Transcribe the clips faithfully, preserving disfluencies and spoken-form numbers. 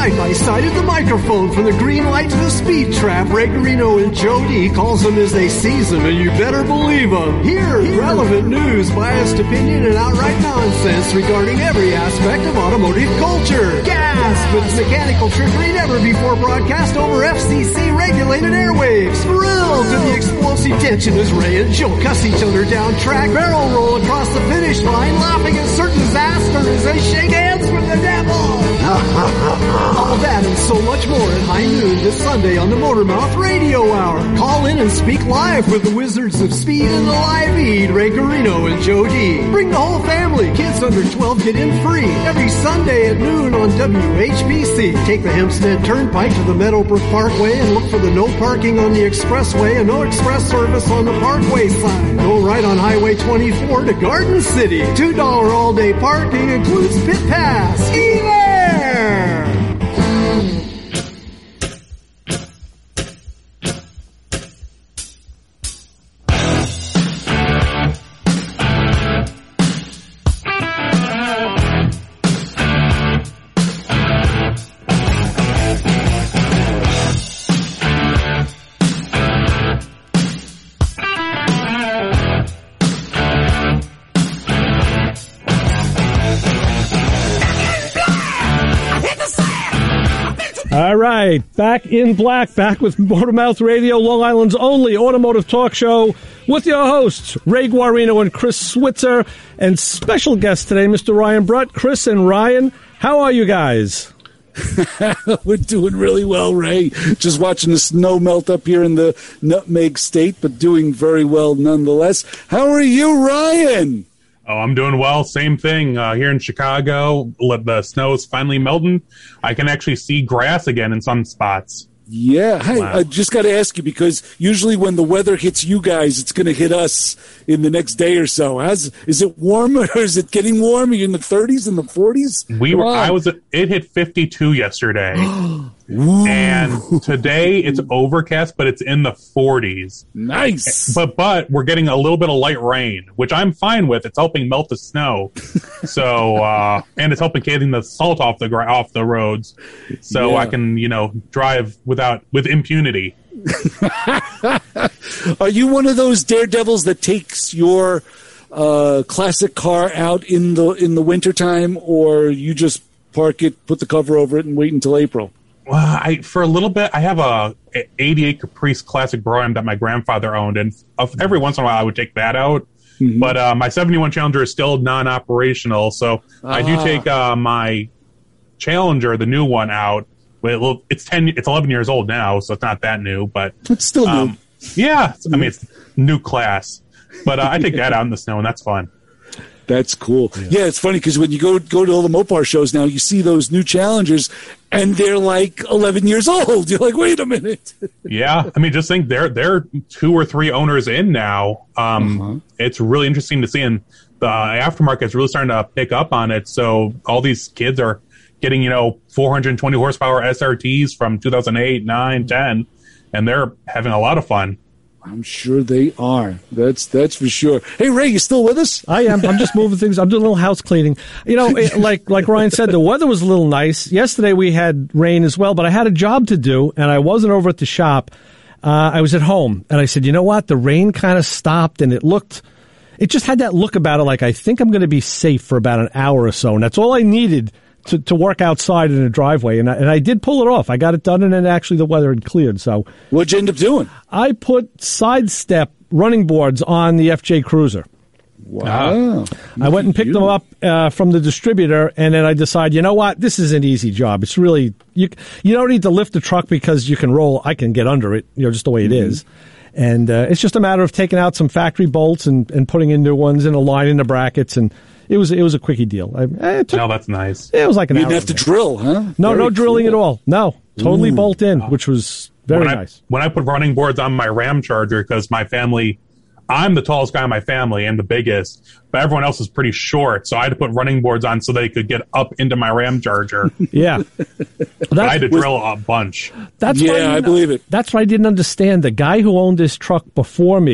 side by side at the microphone. From the green light to the speed trap, Ray Garino and Joe D calls them as they seize them, and you better believe them. Here's relevant news, biased opinion, and outright nonsense regarding every aspect of automotive culture. Gasp! It's mechanical trickery never before broadcast over F C C-regulated airwaves. Thrilled to the explosive tension as Ray and Joe cuss each other down track, barrel roll across the finish line, laughing at certain disaster as they shake hands with the devil. All that and so much more at high noon this Sunday on the Motormouth Radio Hour. Call in and speak live with the Wizards of Speed and the Live Eat, Ray Garino and Joe D. Bring the whole family. Kids under twelve get in free every Sunday at noon on W H B C. Take the Hempstead Turnpike to the Meadowbrook Parkway and look for the no parking on the expressway and no express service on the Parkway sign. Go right on Highway twenty-four to Garden City. two dollars all-day parking includes pit pass. Ski there! All right, back in black, back with Motormouth Radio, Long Island's only automotive talk show, with your hosts, Ray Guarino and Chris Switzer, and special guest today, Mister Ryan Brutt. Chris and Ryan, how are you guys? We're doing really well, Ray. Just watching the snow melt up here in the Nutmeg State, but doing very well nonetheless. How are you, Ryan? Oh, I'm doing well. Same thing uh, here in Chicago. The snow is finally melting. I can actually see grass again in some spots. Yeah. Hey, wow. I just got to ask you, because usually when the weather hits you guys, it's going to hit us in the next day or so. How's, is it warm, or is it getting warm? Are you in the thirties and the forties? We Come were. on. I was. It hit fifty-two yesterday. And today it's overcast, but it's in the forties. Nice. But but we're getting a little bit of light rain, which I'm fine with. It's helping melt the snow. So uh, and it's helping getting the salt off the gra- off the roads, so Yeah. I can you know drive without with impunity. Are you one of those daredevils that takes your uh, classic car out in the in the wintertime, or you just park it, put the cover over it, and wait until April? Well, I for a little bit, I have a eighty-eight Caprice Classic Brougham that my grandfather owned, and every once in a while I would take that out. Mm-hmm. But uh, my seventy-one Challenger is still non-operational, so ah. I do take uh, my Challenger, the new one, out. Well, it's ten, it's eleven years old now, so it's not that new, but it's still um, new. Yeah, I mean it's new class, but uh, I take that out in the snow, and that's fun. That's cool. Yeah, yeah, it's funny because when you go go to all the Mopar shows now, you see those new Challengers, and they're like eleven years old. You're like, wait a minute. Yeah, I mean, just think they're they're two or three owners in now. Um, uh-huh. It's really interesting to see, and the aftermarket is really starting to pick up on it. So all these kids are getting, you know, four hundred twenty horsepower S R Ts from two thousand eight, nine, ten, and they're having a lot of fun. I'm sure they are. That's that's for sure. Hey, Ray, you still with us? I am. I'm just moving things. I'm doing a little house cleaning. You know, it, like like Ryan said, the weather was a little nice. Yesterday we had rain as well, but I had a job to do, and I wasn't over at the shop. Uh, I was at home, and I said, you know what? The rain kind of stopped, and it looked, it just had that look about it like I think I'm going to be safe for about an hour or so, and that's all I needed to, to work outside in a driveway, and I, and I did pull it off. I got it done, and then actually the weather had cleared. So what'd you end up doing? I put sidestep running boards on the F J Cruiser. Wow. I went and picked you. them up uh, from the distributor, and then I decided, you know what, this is an easy job. It's really, you you don't need to lift the truck because you can roll. I can get under it, you know, just the way it mm-hmm. is. And uh, it's just a matter of taking out some factory bolts and, and putting in new ones and aligning the brackets, and It was it was a quickie deal. I, it took, no, that's nice. It was like an you hour. You didn't have to drill, huh? No, Very no drilling cool. at all. No, totally Ooh. bolt in, which was very when nice. I, when I put running boards on my Ram Charger, because my family, I'm the tallest guy in my family and the biggest, but everyone else is pretty short, so I had to put running boards on so they could get up into my Ram Charger. Yeah. I had to drill a bunch. That's yeah, why I, I believe it. That's why I didn't understand. The guy who owned this truck before me,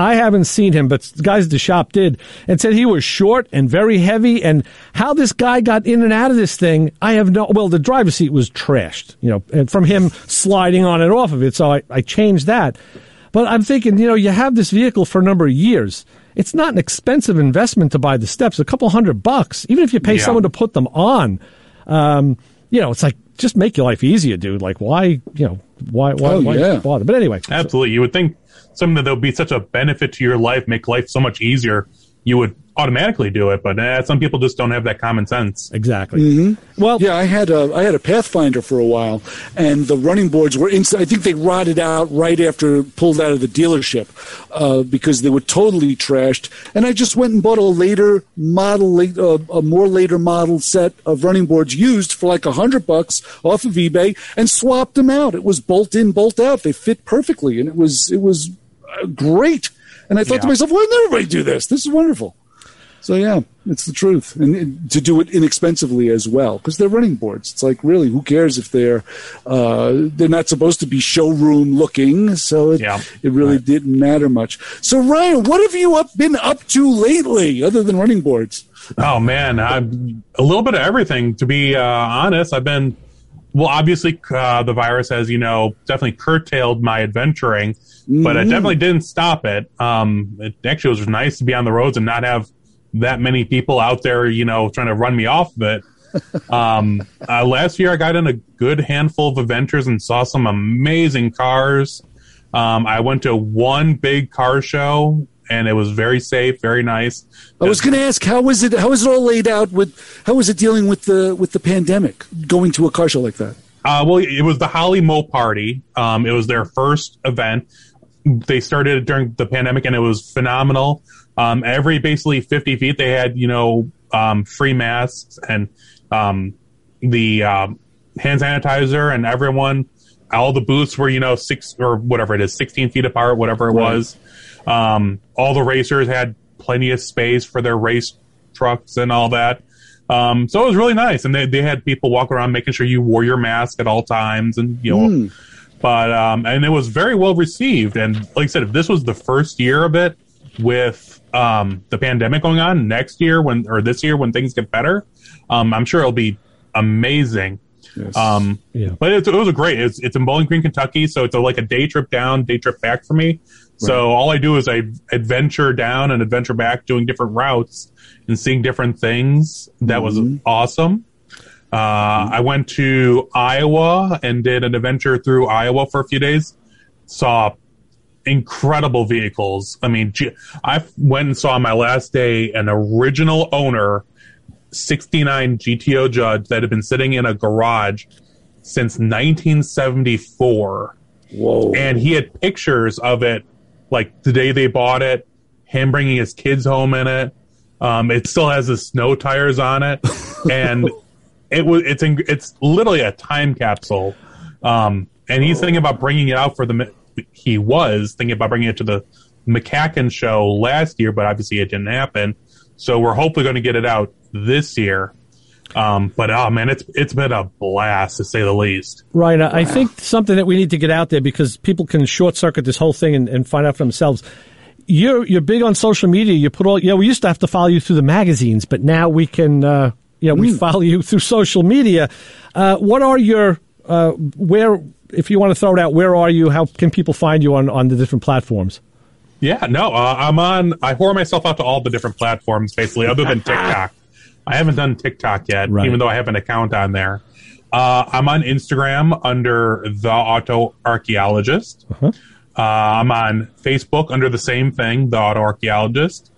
I haven't seen him, but the guys at the shop did, and said he was short and very heavy. And how this guy got in and out of this thing, I have no. Well, the driver's seat was trashed, you know, and from him sliding on and off of it. So I, I changed that. But I'm thinking, you know, you have this vehicle for a number of years. It's not an expensive investment to buy the steps. A couple hundred bucks, even if you pay yeah. someone to put them on. Um, you know, it's like, just make your life easier, dude. Like, why, you know, why, why, oh, why yeah. bother? But anyway. Absolutely. You would think something that would be such a benefit to your life, make life so much easier, you would automatically do it. But eh, some people just don't have that common sense. Exactly. Mm-hmm. Well, yeah, I had a I had a Pathfinder for a while, and the running boards were inst- I think they rotted out right after pulled out of the dealership uh, because they were totally trashed. And I just went and bought a later model, late, uh, a more later model set of running boards used for like a hundred bucks off of eBay, and swapped them out. It was bolt in, bolt out. They fit perfectly, and it was it was uh, great. And I thought yeah. to myself, why didn't everybody do this? This is wonderful. So, yeah, it's the truth. And, and to do it inexpensively as well, because they're running boards. It's like, really, who cares if they're uh, they're not supposed to be showroom looking, so it, yeah. it really right. didn't matter much. So, Ryan, what have you up, been up to lately other than running boards? Oh, man, I'm, a little bit of everything, to be uh, honest. I've been, well, obviously, uh, the virus has, you know, definitely curtailed my adventuring, mm-hmm. but it definitely didn't stop it. Um, it actually was nice to be on the roads and not have that many people out there, you know, trying to run me off of it. um, uh, last year, I got in a good handful of adventures and saw some amazing cars. Um, I went to one big car show, and it was very safe, very nice. I was going to ask, how was it? How was it all laid out? With how was it dealing with the with the pandemic? Going to a car show like that? Uh, well, it was the Holly Mo Party. Um, it was their first event. They started it during the pandemic, and it was phenomenal. Um, every basically fifty feet, they had, you know, um, free masks and um, the um, hand sanitizer, and everyone, all the booths were, you know, six or whatever it is, sixteen feet apart, whatever it right. was. Um, all the racers had plenty of space for their race trucks and all that. Um, so it was really nice. And they, they had people walk around making sure you wore your mask at all times, and, you know, mm. but, um, and it was very well received. And like I said, if this was the first year of it with, um, the pandemic going on, next year when, or this year when things get better, um, I'm sure it'll be amazing. Yes. Um, yeah. But it, it was a great, it's, it's in Bowling Green, Kentucky. So it's a, like a day trip down, day trip back for me. Right. So all I do is I adventure down and adventure back, doing different routes and seeing different things. That mm-hmm. was awesome. Uh, mm-hmm. I went to Iowa and did an adventure through Iowa for a few days. Saw incredible vehicles. I mean, I went and saw on my last day an original owner sixty-nine G T O Judge that had been sitting in a garage since nineteen seventy-four. Whoa. And he had pictures of it, like the day they bought it, him bringing his kids home in it. Um, it still has the snow tires on it. And it was, it's, in, it's literally a time capsule. Um, and he's thinking about bringing it out for the, he was thinking about bringing it to the McCacken show last year, but obviously it didn't happen. So we're hopefully going to get it out this year. Um, but oh man, it's it's been a blast to say the least. Right. Wow. I think something that we need to get out there, because people can short circuit this whole thing and, and find out for themselves. You're you're big on social media. You put all, you know, we used to have to follow you through the magazines, but now we can, uh, you know, mm. we follow you through social media. Uh, what are your, uh, where, if you want to throw it out, where are you? How can people find you on, on the different platforms? Yeah, no, uh, I'm on, I whore myself out to all the different platforms, basically, other than TikTok. I haven't done TikTok yet, right. even though I have an account on there. Uh, I'm on Instagram under The Auto Archaeologist. Uh-huh. Uh, I'm on Facebook under the same thing, The Auto Archaeologist.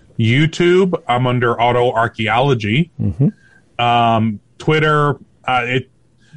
YouTube, I'm under Auto Archaeology. Mm-hmm. Um, Twitter, uh, it,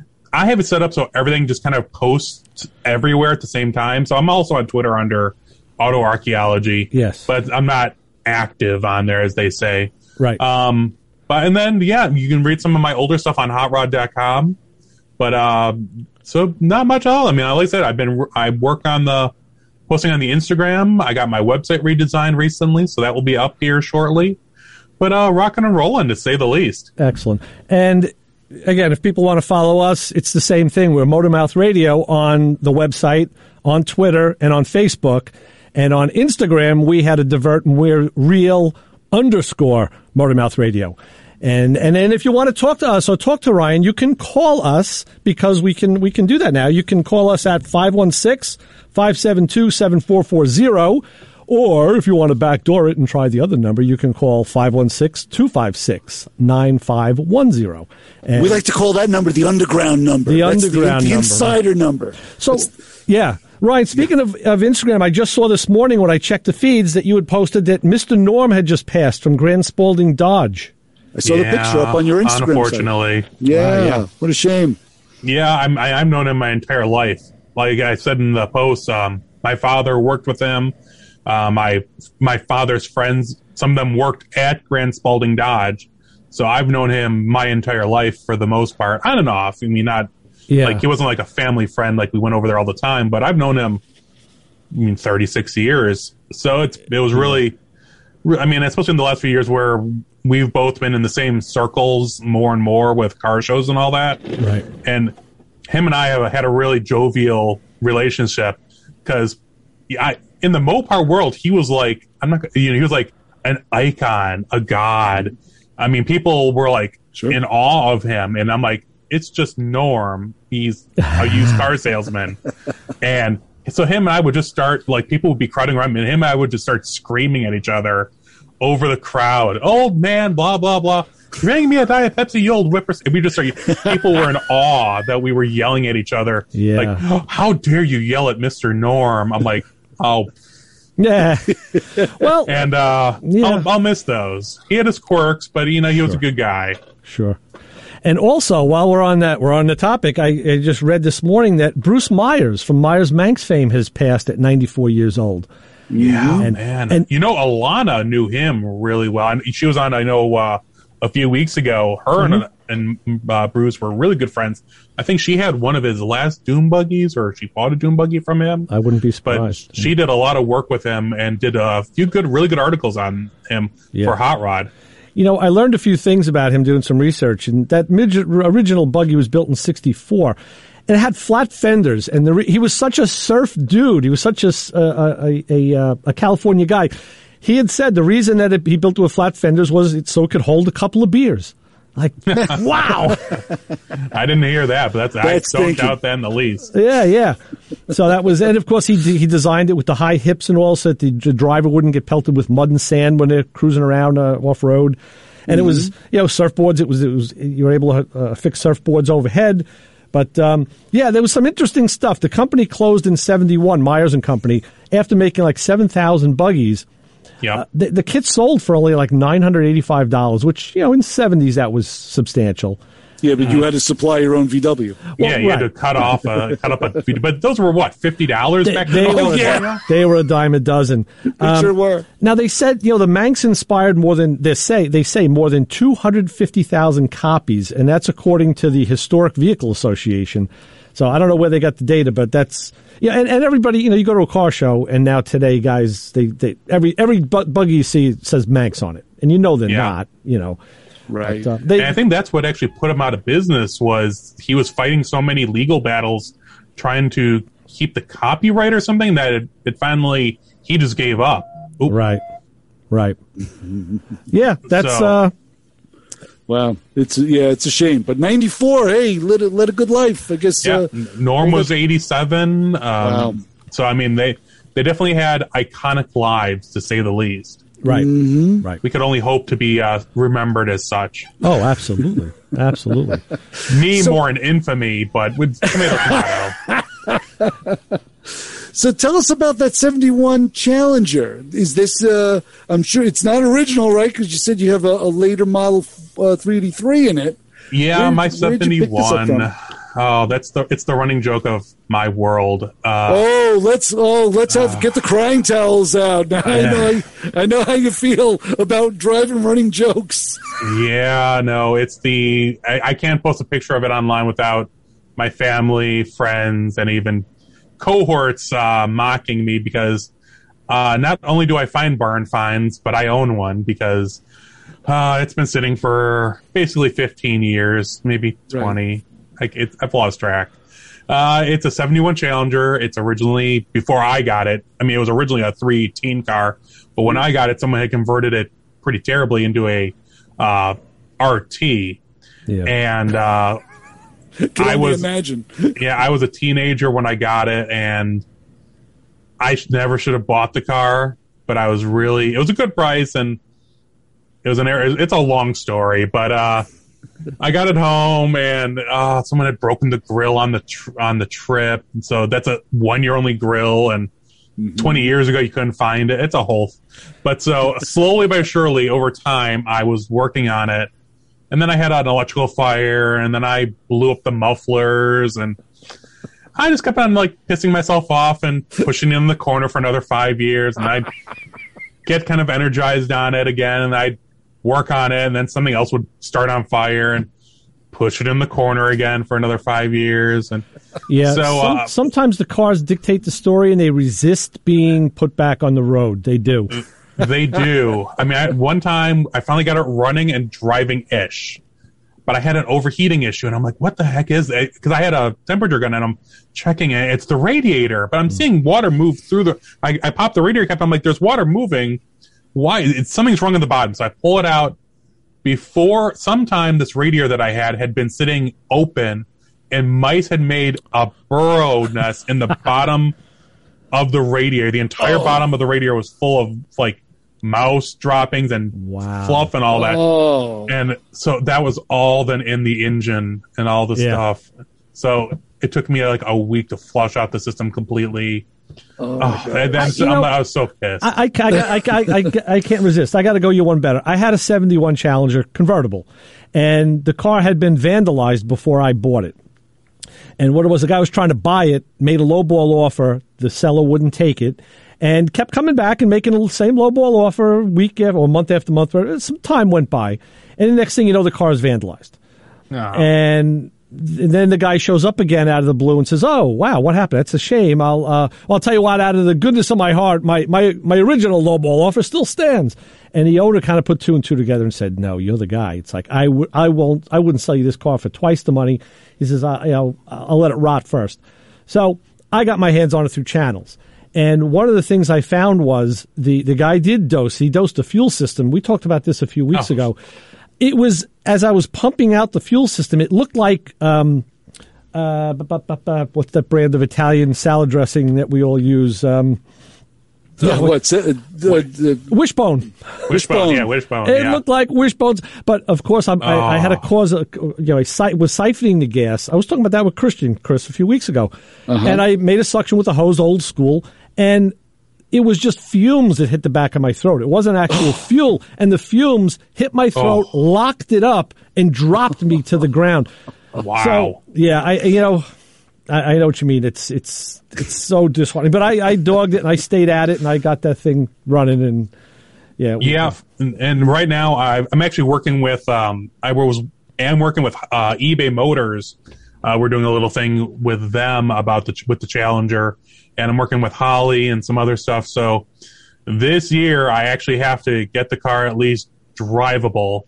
I have it set up so everything just kind of posts everywhere at the same time. So I'm also on Twitter under Auto Archaeology. Yes. But I'm not active on there, as they say. Right. Um, but, and then, yeah, you can read some of my older stuff on hot rod dot com. But, uh, so not much at all. I mean, like I said, I've been, I work on the, posting on the Instagram. I got my website redesigned recently, so that will be up here shortly. But, uh, rocking and rolling, to say the least. Excellent. And, again, if people want to follow us, it's the same thing. We're Motormouth Radio on the website, on Twitter, and on Facebook. And on Instagram, we had a divert, and we're real underscore Motormouth Radio. And and then if you want to talk to us or talk to Ryan, you can call us because we can we can do that now. You can call us at five one six, five seven two, seven four four zero. Or if you want to backdoor it and try the other number, you can call five one six, two five six, nine five one zero. We like to call that number the underground number. The That's underground the, the number. insider number. So, That's, yeah. Ryan, speaking yeah. of, of Instagram, I just saw this morning when I checked the feeds that you had posted that Mister Norm had just passed from Grand Spalding Dodge. I saw yeah, the picture up on your Instagram unfortunately. site. Yeah, uh, yeah, what a shame. Yeah, I'm, I, I've known him my entire life. Like I said in the post, um, my father worked with him. Uh, my my father's friends, some of them worked at Grand Spalding Dodge, so I've known him my entire life for the most part. On and off. I mean, not yeah. like he wasn't like a family friend, like we went over there all the time. But I've known him, I mean, thirty-six years. So it's it was really, I mean, especially in the last few years where we've both been in the same circles more and more with car shows and all that. Right. And him and I have had a really jovial relationship because I. In the Mopar world, he was like, I'm not, you know, he was like an icon, a god. I mean, people were like sure. in awe of him, and I'm like, it's just Norm. He's a used car salesman, and so him and I would just start like people would be crowding around me, and him and I would just start screaming at each other over the crowd. Old man, blah blah blah. Bring me a Diet Pepsi, you old whippers. And we just started, people were in awe that we were yelling at each other. Yeah. Like, oh, how dare you yell at Mister Norm? I'm like, oh, yeah. Well, and uh, yeah. I'll, I'll miss those. He had his quirks, but you know he was sure. a good guy. Sure. And also, while we're on that, we're on the topic. I, I just read this morning that Bruce Myers from Myers Manx fame has passed at ninety-four years old. Yeah, and, man. And you know, Alana knew him really well. And she was on, I know, uh, a few weeks ago. Her mm-hmm. and, and uh, Bruce were really good friends. I think she had one of his last Doom buggies, or she bought a Doom buggy from him. I wouldn't be surprised. But she did a lot of work with him and did a few good, really good articles on him yeah. for Hot Rod. You know, I learned a few things about him doing some research, and that midget, original buggy was built in sixty-four, and it had flat fenders, and the, he was such a surf dude. He was such a, a, a, a, a California guy. He had said the reason that it, he built it with flat fenders was it, so it could hold a couple of beers. Like, wow. I didn't hear that, but that's, that's I don't thinking. doubt that in the least. Yeah, yeah. So that was, and of course he he designed it with the high hips and all, so that the driver wouldn't get pelted with mud and sand when they're cruising around uh, off road. And mm-hmm. it was, you know, surfboards. It was, it was, you were able to uh, fix surfboards overhead. But um, yeah, there was some interesting stuff. The company closed in seventy-one, Myers and Company, after making like seven thousand buggies. Yeah, uh, the, the kit sold for only like nine hundred eighty-five dollars, which, you know, in the seventies that was substantial. Yeah, but you had to supply your own V W. Well, yeah, you right. had to cut off, a, cut up a. But those were what, fifty dollars back they then? Oh, yeah, they were a dime a dozen. Um, sure were. Now they said, you know, the Manx inspired more than they say. They say more than two hundred fifty thousand copies, and that's according to the Historic Vehicle Association. So I don't know where they got the data, but that's yeah. And, and everybody, you know, you go to a car show, and now today, guys, they, they every every bu- buggy you see says Manx on it, and you know they're yeah. not, you know. Right. But, uh, they, and I think that's what actually put him out of business was he was fighting so many legal battles trying to keep the copyright or something that it, it finally he just gave up. Oop. Right. Right. Yeah, that's so, uh wow. It's yeah, it's a shame. But ninety-four, hey, led a, led a good life, I guess. Yeah. Uh, Norm was eighty-seven. Um, wow. So I mean they they definitely had iconic lives, to say the least. Right, mm-hmm. right. We could only hope to be uh, remembered as such. Oh, absolutely, absolutely. Me so, more in infamy, but with tomato tomato. So tell us about that seventy-one Challenger. Is this? Uh, I'm sure it's not original, right? Because you said you have a, a later model uh, three eighty-three in it. Yeah, Where, my seventy-one. Oh, that's the it's the running joke of my world. Uh, oh, let's oh let's have uh, get the crying towels out. Now I know I know how you feel about driving running jokes. Yeah, no, it's the I, I can't post a picture of it online without my family, friends, and even cohorts uh, mocking me because uh, not only do I find barn finds, but I own one because uh, it's been sitting for basically fifteen years, maybe twenty. Right. Like it, I've lost track. Uh, it's a seventy-one Challenger. It's originally, before I got it, I mean, it was originally a three teen car, but when I got it, someone had converted it pretty terribly into a uh, R T. Yeah. And uh, Can I was imagine. yeah, I was a teenager when I got it, and I sh- never should have bought the car, but I was really, it was a good price, and it was an it's a long story, but uh, I got it home, and uh, someone had broken the grill on the tr- on the trip, and so that's a one year only grill, and mm-hmm. twenty years ago you couldn't find it. It's a whole, but so slowly but surely over time I was working on it, and then I had an electrical fire, and then I blew up the mufflers, and I just kept on like pissing myself off and pushing it in the corner for another five years, and I'd get kind of energized on it again, and I'd work on it, and then something else would start on fire and push it in the corner again for another five years. And yeah, so some, uh, sometimes the cars dictate the story, and they resist being put back on the road. They do. They do. I mean, I, one time I finally got it running and driving-ish, but I had an overheating issue, and I'm like, what the heck is it? Because I had a temperature gun, and I'm checking it. It's the radiator, but I'm seeing water move through the... I, I popped the radiator cap. I'm like, there's water moving. Why? It's, something's wrong at the bottom. So I pull it out. Before, sometime this radiator that I had had been sitting open, and mice had made a burrow nest in the bottom of the radiator. The entire oh. bottom of the radiator was full of, like, mouse droppings and wow. fluff and all that. Oh. And so that was all then in the engine and all the yeah. stuff. So it took me like a week to flush out the system completely. Oh, oh and then so, know, I was so pissed. I, I, I, I, I, I can't resist. I got to go you one better. I had a seventy-one Challenger convertible, and the car had been vandalized before I bought it. And what it was, the guy was trying to buy it, made a lowball offer. The seller wouldn't take it, and kept coming back and making the same lowball offer week after, or month after month. Some time went by, and the next thing you know, the car is vandalized. Oh. And then the guy shows up again out of the blue and says, "Oh, wow, what happened? That's a shame. I'll, uh, I'll tell you what. Out of the goodness of my heart, my my my original lowball offer still stands." And the owner kind of put two and two together and said, "No, you're the guy. It's like I w- I won't. I wouldn't sell you this car for twice the money." He says, I, you know, "I'll let it rot first." So I got my hands on it through channels. And one of the things I found was the, the guy did dose. He dosed the fuel system. We talked about this a few weeks oh. ago. It was, as I was pumping out the fuel system, it looked like, um, uh, bu- bu- bu- what's that brand of Italian salad dressing that we all use? Um, yeah, what's it? The, the, Wishbone. Wishbone, yeah, Wishbone. It yeah. looked like Wishbones, but of course, I'm, oh. I, I had a cause. Of, you know, I si- was siphoning the gas. I was talking about that with Christian, Chris, a few weeks ago, uh-huh. and I made a suction with a hose, old school, and it was just fumes that hit the back of my throat. It wasn't actual fuel, and the fumes hit my throat, oh. locked it up, and dropped me to the ground. Wow. So, yeah, I you know, I, I know what you mean. It's it's it's so disheartening. But I, I dogged it, and I stayed at it, and I got that thing running, and yeah. Yeah, and, and right now I, I'm actually working with, um, I was am working with uh, eBay Motors. Uh, we're doing a little thing with them about the with the Challenger. And I'm working with Holly and some other stuff. So this year, I actually have to get the car at least drivable.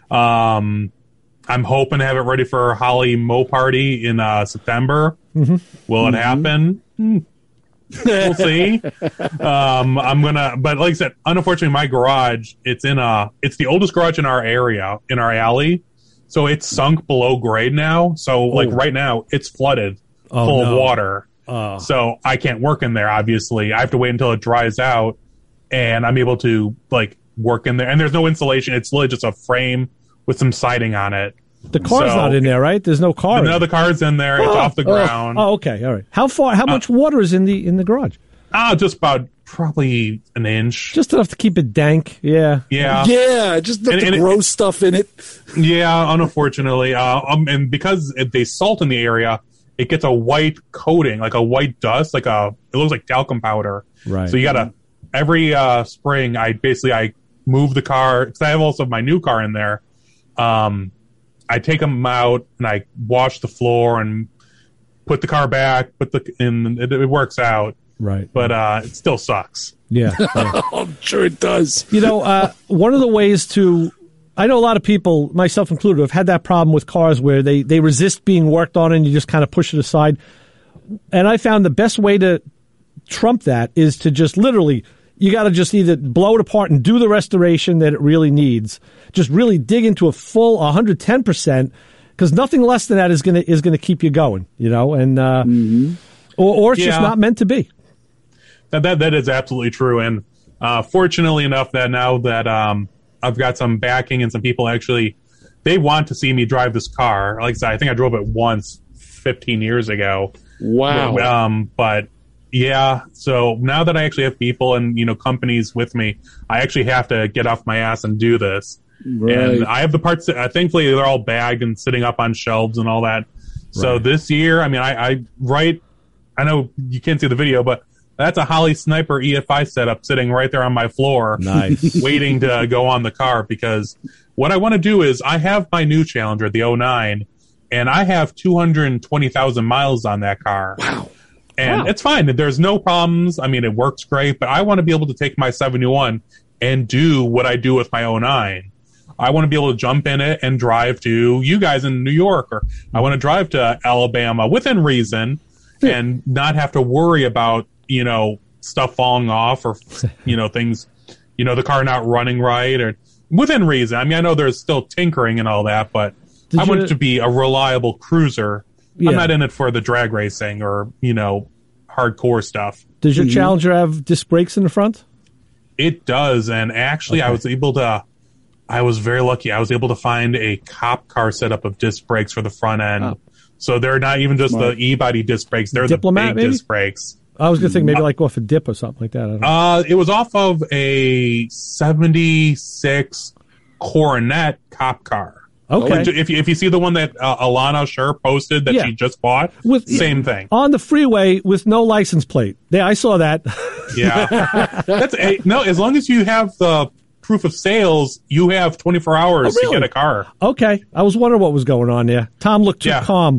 Um, I'm hoping to have it ready for Holly Mo Party in uh, September. Mm-hmm. Will it mm-hmm. happen? Hmm. We'll see. um, I'm gonna, but like I said, unfortunately, my garage it's in a it's the oldest garage in our area in our alley, so it's sunk below grade now. So like oh. right now, it's flooded, oh, full no. of water. Uh, so I can't work in there, obviously. I have to wait until it dries out, and I'm able to, like, work in there. And there's no insulation. It's literally just a frame with some siding on it. The car's so, not in there, right? There's no car. No, the car's in there. Oh, it's off the oh, ground. Oh, okay. All right. How far, how much uh, water is in the in the garage? Ah, uh, just about probably an inch. Just enough to keep it dank. Yeah. Yeah. Yeah, just enough and, to and grow it, stuff in it. Yeah, unfortunately. Uh, um, and because it, they salt in the area, it gets a white coating, like a white dust, like a, it looks like talcum powder. Right. So you gotta, every uh, spring, I basically, I move the car, because I have also my new car in there. Um, I take them out and I wash the floor and put the car back, put the, and it, it works out. Right. But uh, it still sucks. Yeah. yeah. I'm sure it does. You know, uh, one of the ways to, I know a lot of people, myself included, have had that problem with cars where they, they resist being worked on and you just kind of push it aside. And I found the best way to trump that is to just literally, you got to just either blow it apart and do the restoration that it really needs. Just really dig into a full one hundred ten percent, because nothing less than that is going to is going to keep you going, you know, and uh, mm-hmm. or, or it's yeah. just not meant to be. That that, that is absolutely true. And uh, fortunately enough that now that um, I've got some backing and some people actually, they want to see me drive this car. Like I said, I think I drove it once fifteen years ago. Wow. Um, but yeah, so now that I actually have people and, you know, companies with me, I actually have to get off my ass and do this. Right. And I have the parts that, uh, thankfully, they're all bagged and sitting up on shelves and all that. So right. this year, I mean, I, I write, I know you can't see the video, but that's a Holley Sniper E F I setup sitting right there on my floor, nice. waiting to go on the car, because what I want to do is I have my new Challenger, the oh nine, and I have two hundred twenty thousand miles on that car. Wow. And wow. it's fine. There's no problems. I mean, it works great, but I want to be able to take my seventy-one and do what I do with my oh nine. I want to be able to jump in it and drive to you guys in New York, or I want to drive to Alabama within reason and not have to worry about, you know, stuff falling off or, you know, things, you know, the car not running right or within reason. I mean, I know there's still tinkering and all that, but Did I you, want it to be a reliable cruiser. Yeah. I'm not in it for the drag racing or, you know, hardcore stuff. Does your Mm-hmm. Challenger have disc brakes in the front? It does. And actually, Okay. I was able to, I was very lucky. I was able to find a cop car setup of disc brakes for the front end. Oh. So they're not even just Smart. the E-body disc brakes. They're Diplomat, the big maybe? disc brakes. I was going to think maybe like off a dip or something like that. I don't know. Uh, it was off of a seventy-six Coronet cop car. Okay. Which, if you, if you see the one that uh, Alana Scher posted that Yeah. she just bought, With- same thing. On the freeway with no license plate. Yeah, I saw that. Yeah. That's a, no, as long as you have the proof of sales, you have twenty-four hours Oh, really? to get a car. Okay. I was wondering what was going on there. Tom looked too Yeah. calm.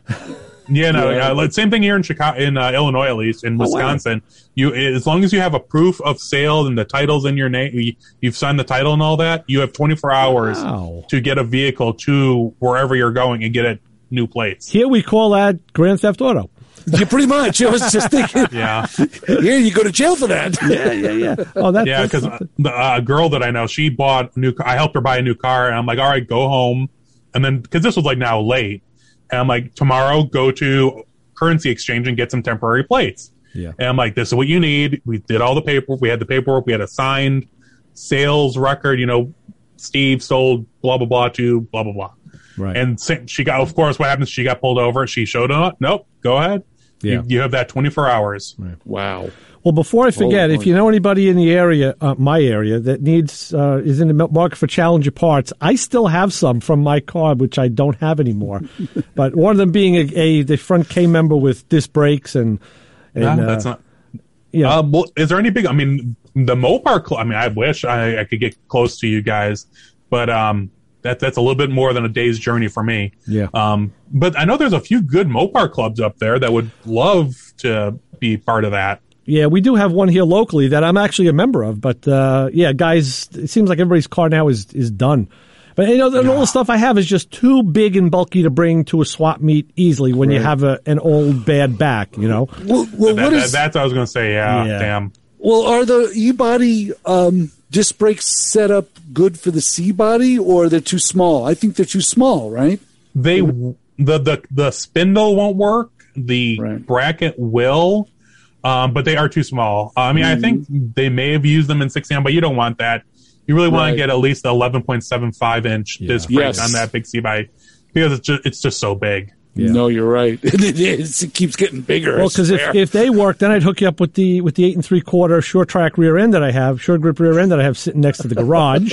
Yeah, no, Yeah. uh, like, same thing here in Chicago, in uh, Illinois, at least in Oh, wow. Wisconsin. You, as long as you have a proof of sale and the title's in your name, you, you've signed the title and all that. You have twenty-four hours Wow. to get a vehicle to wherever you're going and get it new plates. Here we call that Grand Theft Auto. Yeah, pretty much. I was just thinking, Yeah, yeah, you go to jail for that. Yeah, yeah, yeah. Oh, that, yeah, that's because something. the uh, girl that I know, she bought a new. I helped her buy a new car, and I'm like, all right, go home, and then because this was like now late, and I'm like, tomorrow go to currency exchange and get some temporary plates. Yeah. And I'm like, this is what you need. We did all the paperwork. We had the paperwork. We had a signed sales record. You know, Steve sold blah blah blah to blah blah blah. Right. And sa- she got, of course, what happens? She got pulled over. She showed up. Nope. Go ahead. Yeah. You, you have that twenty-four hours. Wow. Well, before I forget, Oh, if you know anybody in the area, uh, my area, that needs uh, is in the market for Challenger parts, I still have some from my car, which I don't have anymore. But one of them being a, a the front K member with disc brakes and, and No, uh, that's not. yeah. Uh, well, is there any big? I mean, the Mopar. Cl- I mean, I wish I, I could get close to you guys, but um, that that's a little bit more than a day's journey for me. Yeah. Um, but I know there's a few good Mopar clubs up there that would love to be part of that. Yeah, we do have one here locally that I'm actually a member of. But uh, yeah, guys, it seems like everybody's car now is is done. But you know, and all the stuff I have is just too big and bulky to bring to a swap meet easily when you Right. have a, an old bad back. You know. Well, well That- what that- is? that's what I was going to say. Yeah, Yeah. damn. Well, are the E-body um, disc brakes set up good for the C-body, or they're too small? I think they're too small, right? They the the the spindle won't work. The Right. bracket will, um, but they are too small. Uh, I mean, Mm-hmm. I think they may have used them in sixty-nine, but you don't want that. You really want Right. to get at least the eleven point seven five inch Yeah. disc brakes Yes. on that big C bike because it's just it's just so big. Yeah. No, you're right. it is. It keeps getting bigger. I Well, because if, swear. if they work, then I'd hook you up with the with the eight and three quarter short track rear end that I have, short grip rear end that I have sitting next to the garage,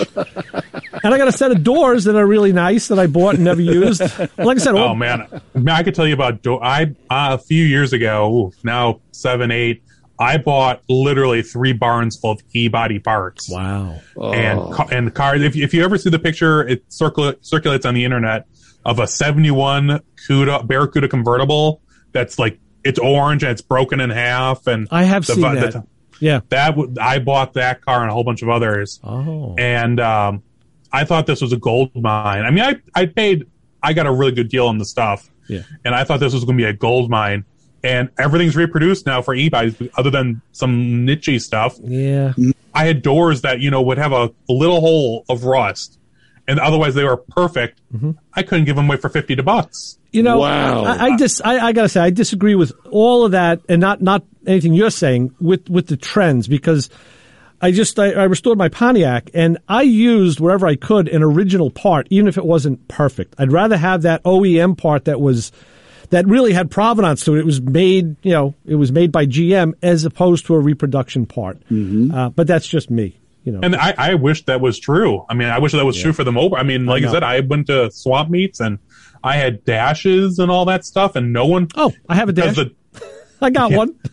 and I got a set of doors that are really nice that I bought and never used. Like I said, Oh all, man, man, I could tell you about do- I uh, a few years ago, ooh, now seven eight. I bought literally three barns full of E-body parts. wow, and ca- and cars. If if you ever see the picture, it circula- circulates on the internet of a seventy-one Cuda Barracuda convertible that's like it's orange and it's broken in half. And I have the, seen the- that. the- Yeah. that w- I bought that car and a whole bunch of others. Oh. And um, I thought this was a gold mine. I mean, I I paid. I got a really good deal on the stuff. Yeah. And I thought this was going to be a gold mine. and everything's reproduced now for e-bikes other than some niche stuff. Yeah. I had doors that, you know, would have a, a little hole of rust, and otherwise they were perfect. Mm-hmm. I couldn't give them away for fifty bucks. You know, wow. I, I just I, I gotta say I disagree with all of that, and not not anything you're saying with with the trends, because I just I, I restored my Pontiac, and I used wherever I could an original part, even if it wasn't perfect. I'd rather have that O E M part that was that really had provenance to it. It was made, you know, it was made by G M as opposed to a reproduction part. Mm-hmm. Uh, but that's just me. You know. And I, I wish that was true. I mean, I wish that was yeah. true for the mobile. I mean, like I, I said, I went to swap meets and I had dashes and all that stuff, and no one. Oh, I have a dash. The, I got yeah. one.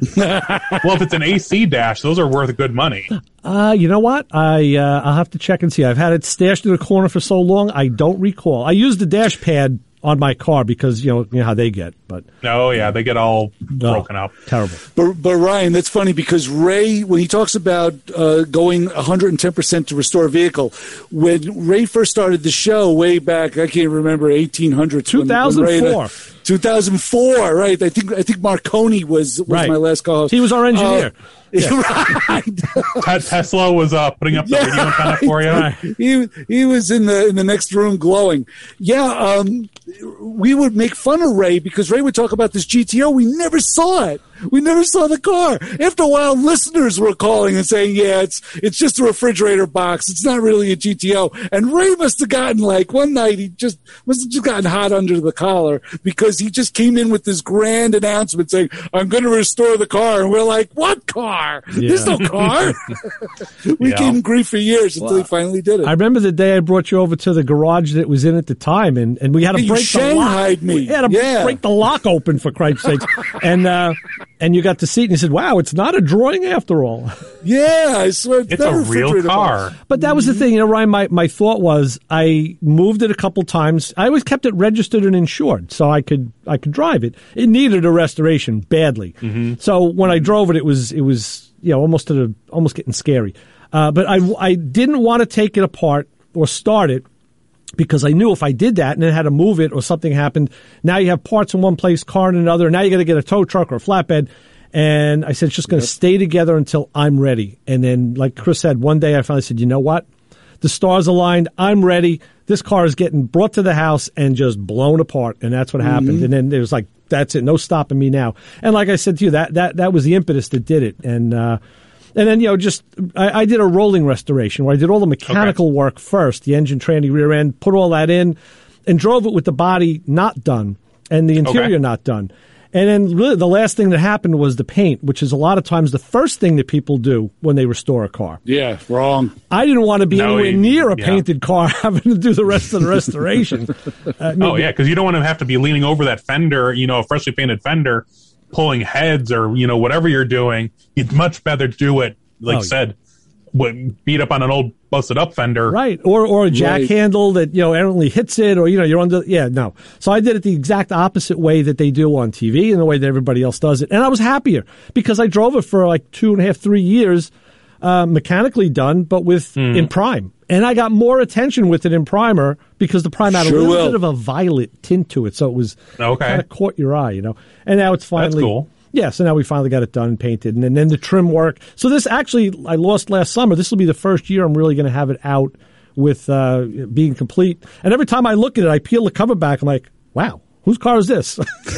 Well, if it's an A C dash, those are worth good money. Uh, you know what? I uh, I'll have to check and see. I've had it stashed in the corner for so long, I don't recall. I used the dash pad on my car because you know, you know how they get, but oh yeah, they get all broken oh, up. Terrible. But but Ryan, that's funny because Ray, when he talks about uh, going one hundred ten percent to restore a vehicle, when Ray first started the show way back, I can't remember eighteen hundreds, two thousand four. two thousand four, right? I think I think Marconi was was right. my last co-host. He was our engineer. Uh, yeah. Right. Tesla was uh, putting up the yeah, radio antenna for you. Right. He he was in the in the next room glowing. Yeah, um, we would make fun of Ray because Ray would talk about this G T O. We never saw it. We never saw the car. After a while, listeners were calling and saying, "Yeah, it's it's just a refrigerator box. It's not really a G T O." And Ray must have gotten like one night he just must have just gotten hot under the collar because he just came in with this grand announcement saying, "I'm going to restore the car," and we're like, "What car? Yeah. There's no car." We yeah. gave him grief for years until well, he finally did it. I remember the day I brought you over to the garage that it was in at the time, and, and we had to yeah, break the lock. Me. We had to yeah. break the lock open, for Christ's sakes. And uh, and you got the seat, and you said, "Wow, it's not a drawing after all." Yeah, I swear. It's a real car. But that was the thing, you know, Ryan, my, my thought was I moved it a couple times. I always kept it registered and insured so I could I could drive it. It needed a restoration badly. Mm-hmm. So when I drove it, it was it was you know almost to the almost getting scary. Uh, but I I didn't want to take it apart or start it because I knew if I did that and then had to move it or something happened, now you have parts in one place, car in another. Now you got to get a tow truck or a flatbed. And I said, it's just going to yep. stay together until I'm ready. And then, like Chris said, one day I finally said, you know what? The stars aligned. I'm ready. This car is getting brought to the house and just blown apart. And that's what mm-hmm. happened. And then it was like, that's it. No stopping me now. And like I said to you, that that, that was the impetus that did it. And uh, and then, you know, just I, I did a rolling restoration where I did all the mechanical okay. work first, the engine, tranny, rear end, put all that in, and drove it with the body not done and the interior okay. not done. And then really the last thing that happened was the paint, which is a lot of times the first thing that people do when they restore a car. Yeah, wrong. I didn't want to be no, anywhere you, near a yeah. painted car having to do the rest of the restoration. uh, oh, yeah, because you don't want to have to be leaning over that fender, you know, a freshly painted fender, pulling heads or, you know, whatever you're doing. You'd much better do it, like I oh, said, would beat up on an old busted up fender. Right. Or or a jack right. handle that, you know, only hits it or, you know, you're under. Yeah, no. So I did it the exact opposite way that they do on T V and the way that everybody else does it. And I was happier because I drove it for like two and a half, three years, uh, mechanically done, but with mm. in prime. And I got more attention with it in primer because the prime had sure a little will. bit of a violet tint to it. So it was okay. kind of caught your eye, you know. And now it's finally. That's cool. Yeah, so now we finally got it done and painted, and, and then the trim work. So this actually, I lost last summer. This will be the first year I'm really going to have it out with uh, being complete. And every time I look at it, I peel the cover back. I'm like, wow, whose car is this?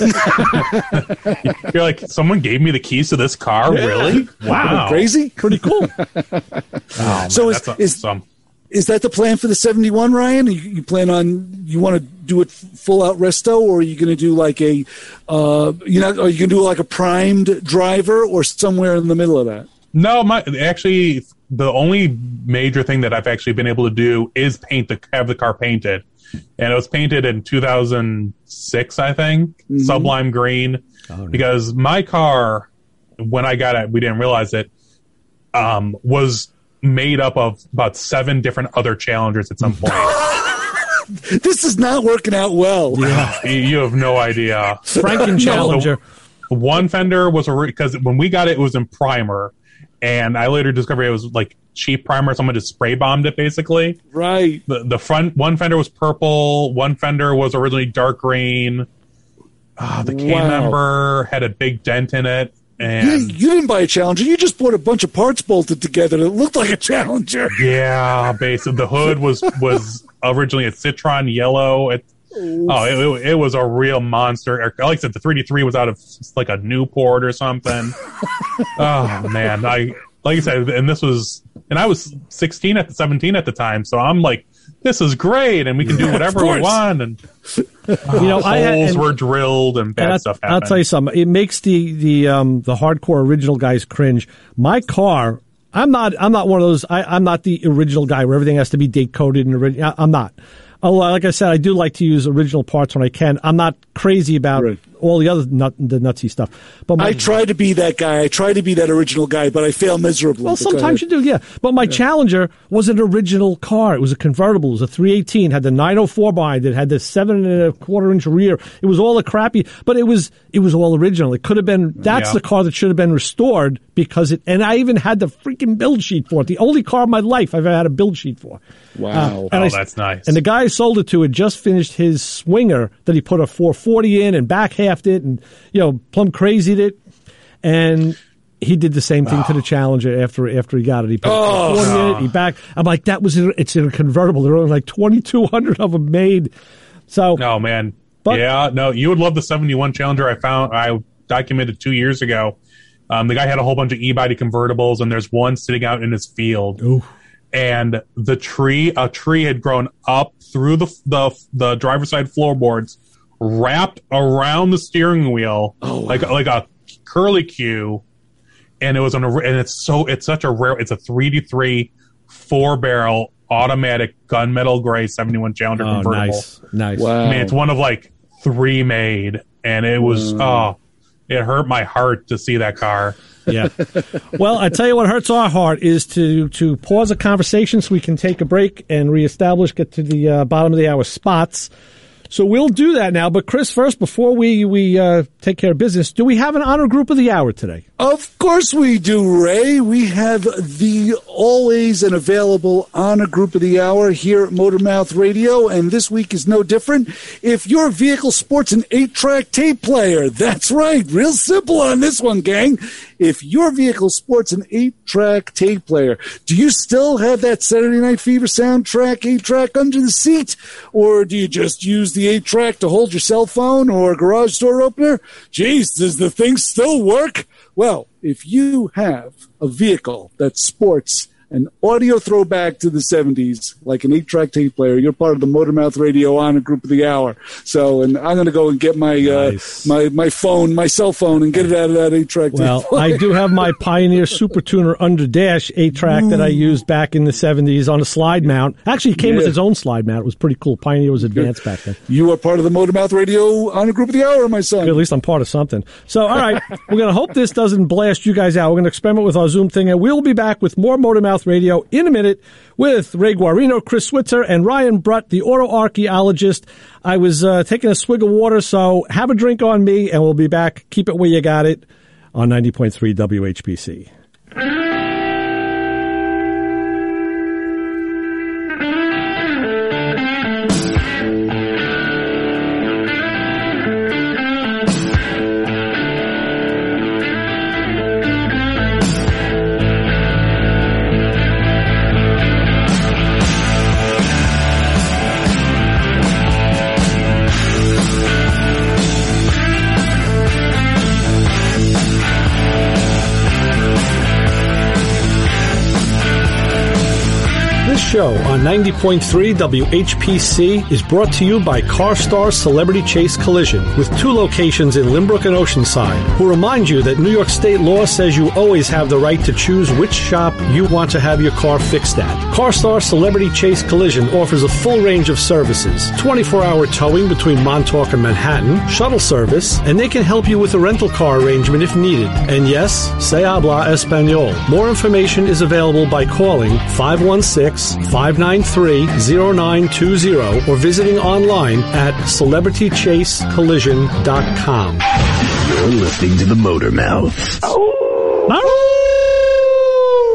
You're like, someone gave me the keys to this car? Yeah. Really? Wow. Crazy? Pretty cool. Oh, so man, is, that's is, some. is that the plan for the seventy-one, Ryan? You, you plan on, you want to do it full out resto, or are you going to do like a, uh, you know, are you going to do like a primed driver or somewhere in the middle of that? No, my actually, the only major thing that I've actually been able to do is paint the have the car painted, and it was painted in two thousand six, I think, mm-hmm. sublime green. Oh, no. Because my car, when I got it, we didn't realize it, um, was made up of about seven different other Challengers at some point. This is not working out well. Yeah, you have no idea. Franken Challenger. The one fender was a because when we got it, it was in primer, and I later discovered it was like cheap primer. Someone just spray bombed it, basically. Right. The the front one fender was purple. One fender was originally dark green. uh, the K Wow. member had a big dent in it. You, And you didn't buy a Challenger. You just bought a bunch of parts bolted together that looked like a Challenger. yeah, basically the hood was was originally a Citron yellow. It, oh, it, it was a real monster. Like I said, the three D three was out of like a Newport or something. Oh man, I like I said, and this was, and I was sixteen at the seventeen at the time, so I'm like, this is great, and we can do whatever we want. And You know, uh, I had- holes and- were drilled and bad And I, stuff I'll happened. tell you something. It makes the the um, the hardcore original guys cringe. My car, I'm not I'm not one of those. I, I'm not the original guy where everything has to be date coded and original. I'm not. Although, like I said, I do like to use original parts when I can. I'm not crazy about Right. all the other nut, the nutsy stuff. But my, I try to be that guy. I try to be that original guy, but I fail miserably. Well, But go sometimes you ahead. do, yeah. But my Challenger was an original car. It was a convertible. It was a three eighteen. Had the nine oh four behind it. Had the seven and a quarter inch rear. It was all a crappy, but it was it was all original. It could have been. That's Yeah. the car that should have been restored because it. And I even had the freaking build sheet for it. The only car in my life I've ever had a build sheet for. Wow. and Oh, I- that's nice. And the guy I sold it to had just finished his Swinger that he put a four forty in and back halved it and, you know, plumb crazied it. And he did the same thing to the Challenger after after he got it. He put Oh. a four forty in it, he back. I'm like, that was, in, it's in a convertible. There are only like twenty-two hundred of them made. So, No, man. But- yeah, no, you would love the seventy-one Challenger I found, I documented two years ago. Um, the guy had a whole bunch of e-body convertibles, and there's one sitting out in his field. Ooh. And the tree, a tree had grown up through the the, the driver's side floorboards, wrapped around the steering wheel, like like a curly Q. And it was on a, and it's so, it's such a rare, it's a three D three four barrel automatic gunmetal gray seventy-one Challenger Oh, convertible. nice. Nice. Wow. I mean, it's one of like three made, and it was oh, it hurt my heart to see that car. Yeah. Well, I tell you what hurts our heart is to to pause a conversation so we can take a break and reestablish, get to the uh, bottom of the hour spots. So we'll do that now. But Chris, first, before we we uh, take care of business, do we have an honor group of the hour today? Of course we do, Ray. We have the always and available honor group of the hour here at Motormouth Radio, and this week is no different. If your vehicle sports an eight-track tape player, that's right, real simple on this one, gang. If your vehicle sports an eight-track tape player, do you still have that Saturday Night Fever soundtrack eight-track under the seat, or do you just use the eight-track to hold your cell phone or garage door opener? Jeez, does the thing still work? Well, if you have a vehicle that sports an audio throwback to the seventies, like an eight-track tape player, you're part of the Motormouth Radio Honor Group of the Hour. So, and I'm going to go and get my Nice. uh, my my phone, my cell phone, and get it out of that eight-track Well, tape player. I do have my Pioneer Super Tuner Under Dash eight track that I used back in the seventies on a slide mount. Actually, it came with Yeah. its own slide mount. It was pretty cool. Pioneer was advanced back then. You are part of the Motormouth Radio Honor Group of the Hour, my son. At least I'm part of something. So, all right, we're going to hope this doesn't blast you guys out. We're going to experiment with our Zoom thing, and we'll be back with more Motormouth Radio in a minute with Ray Guarino, Chris Switzer, and Ryan Brutt, the auto archaeologist. I was uh, taking a swig of water, so have a drink on me, and we'll be back. Keep it where you got it on ninety point three W H P C. This show on ninety point three W H P C is brought to you by CarStar Celebrity Chase Collision, with two locations in Limbrook and Oceanside, who remind you that New York state law says you always have the right to choose which shop you want to have your car fixed at. CarStar Celebrity Chase Collision offers a full range of services, twenty-four hour towing between Montauk and Manhattan, shuttle service, and they can help you with a rental car arrangement if needed. And yes, se habla español. More information is available by calling five one six, five nine three, zero nine two zero or visiting online at celebrity chase collision dot com. You're listening to the Motor Mouth.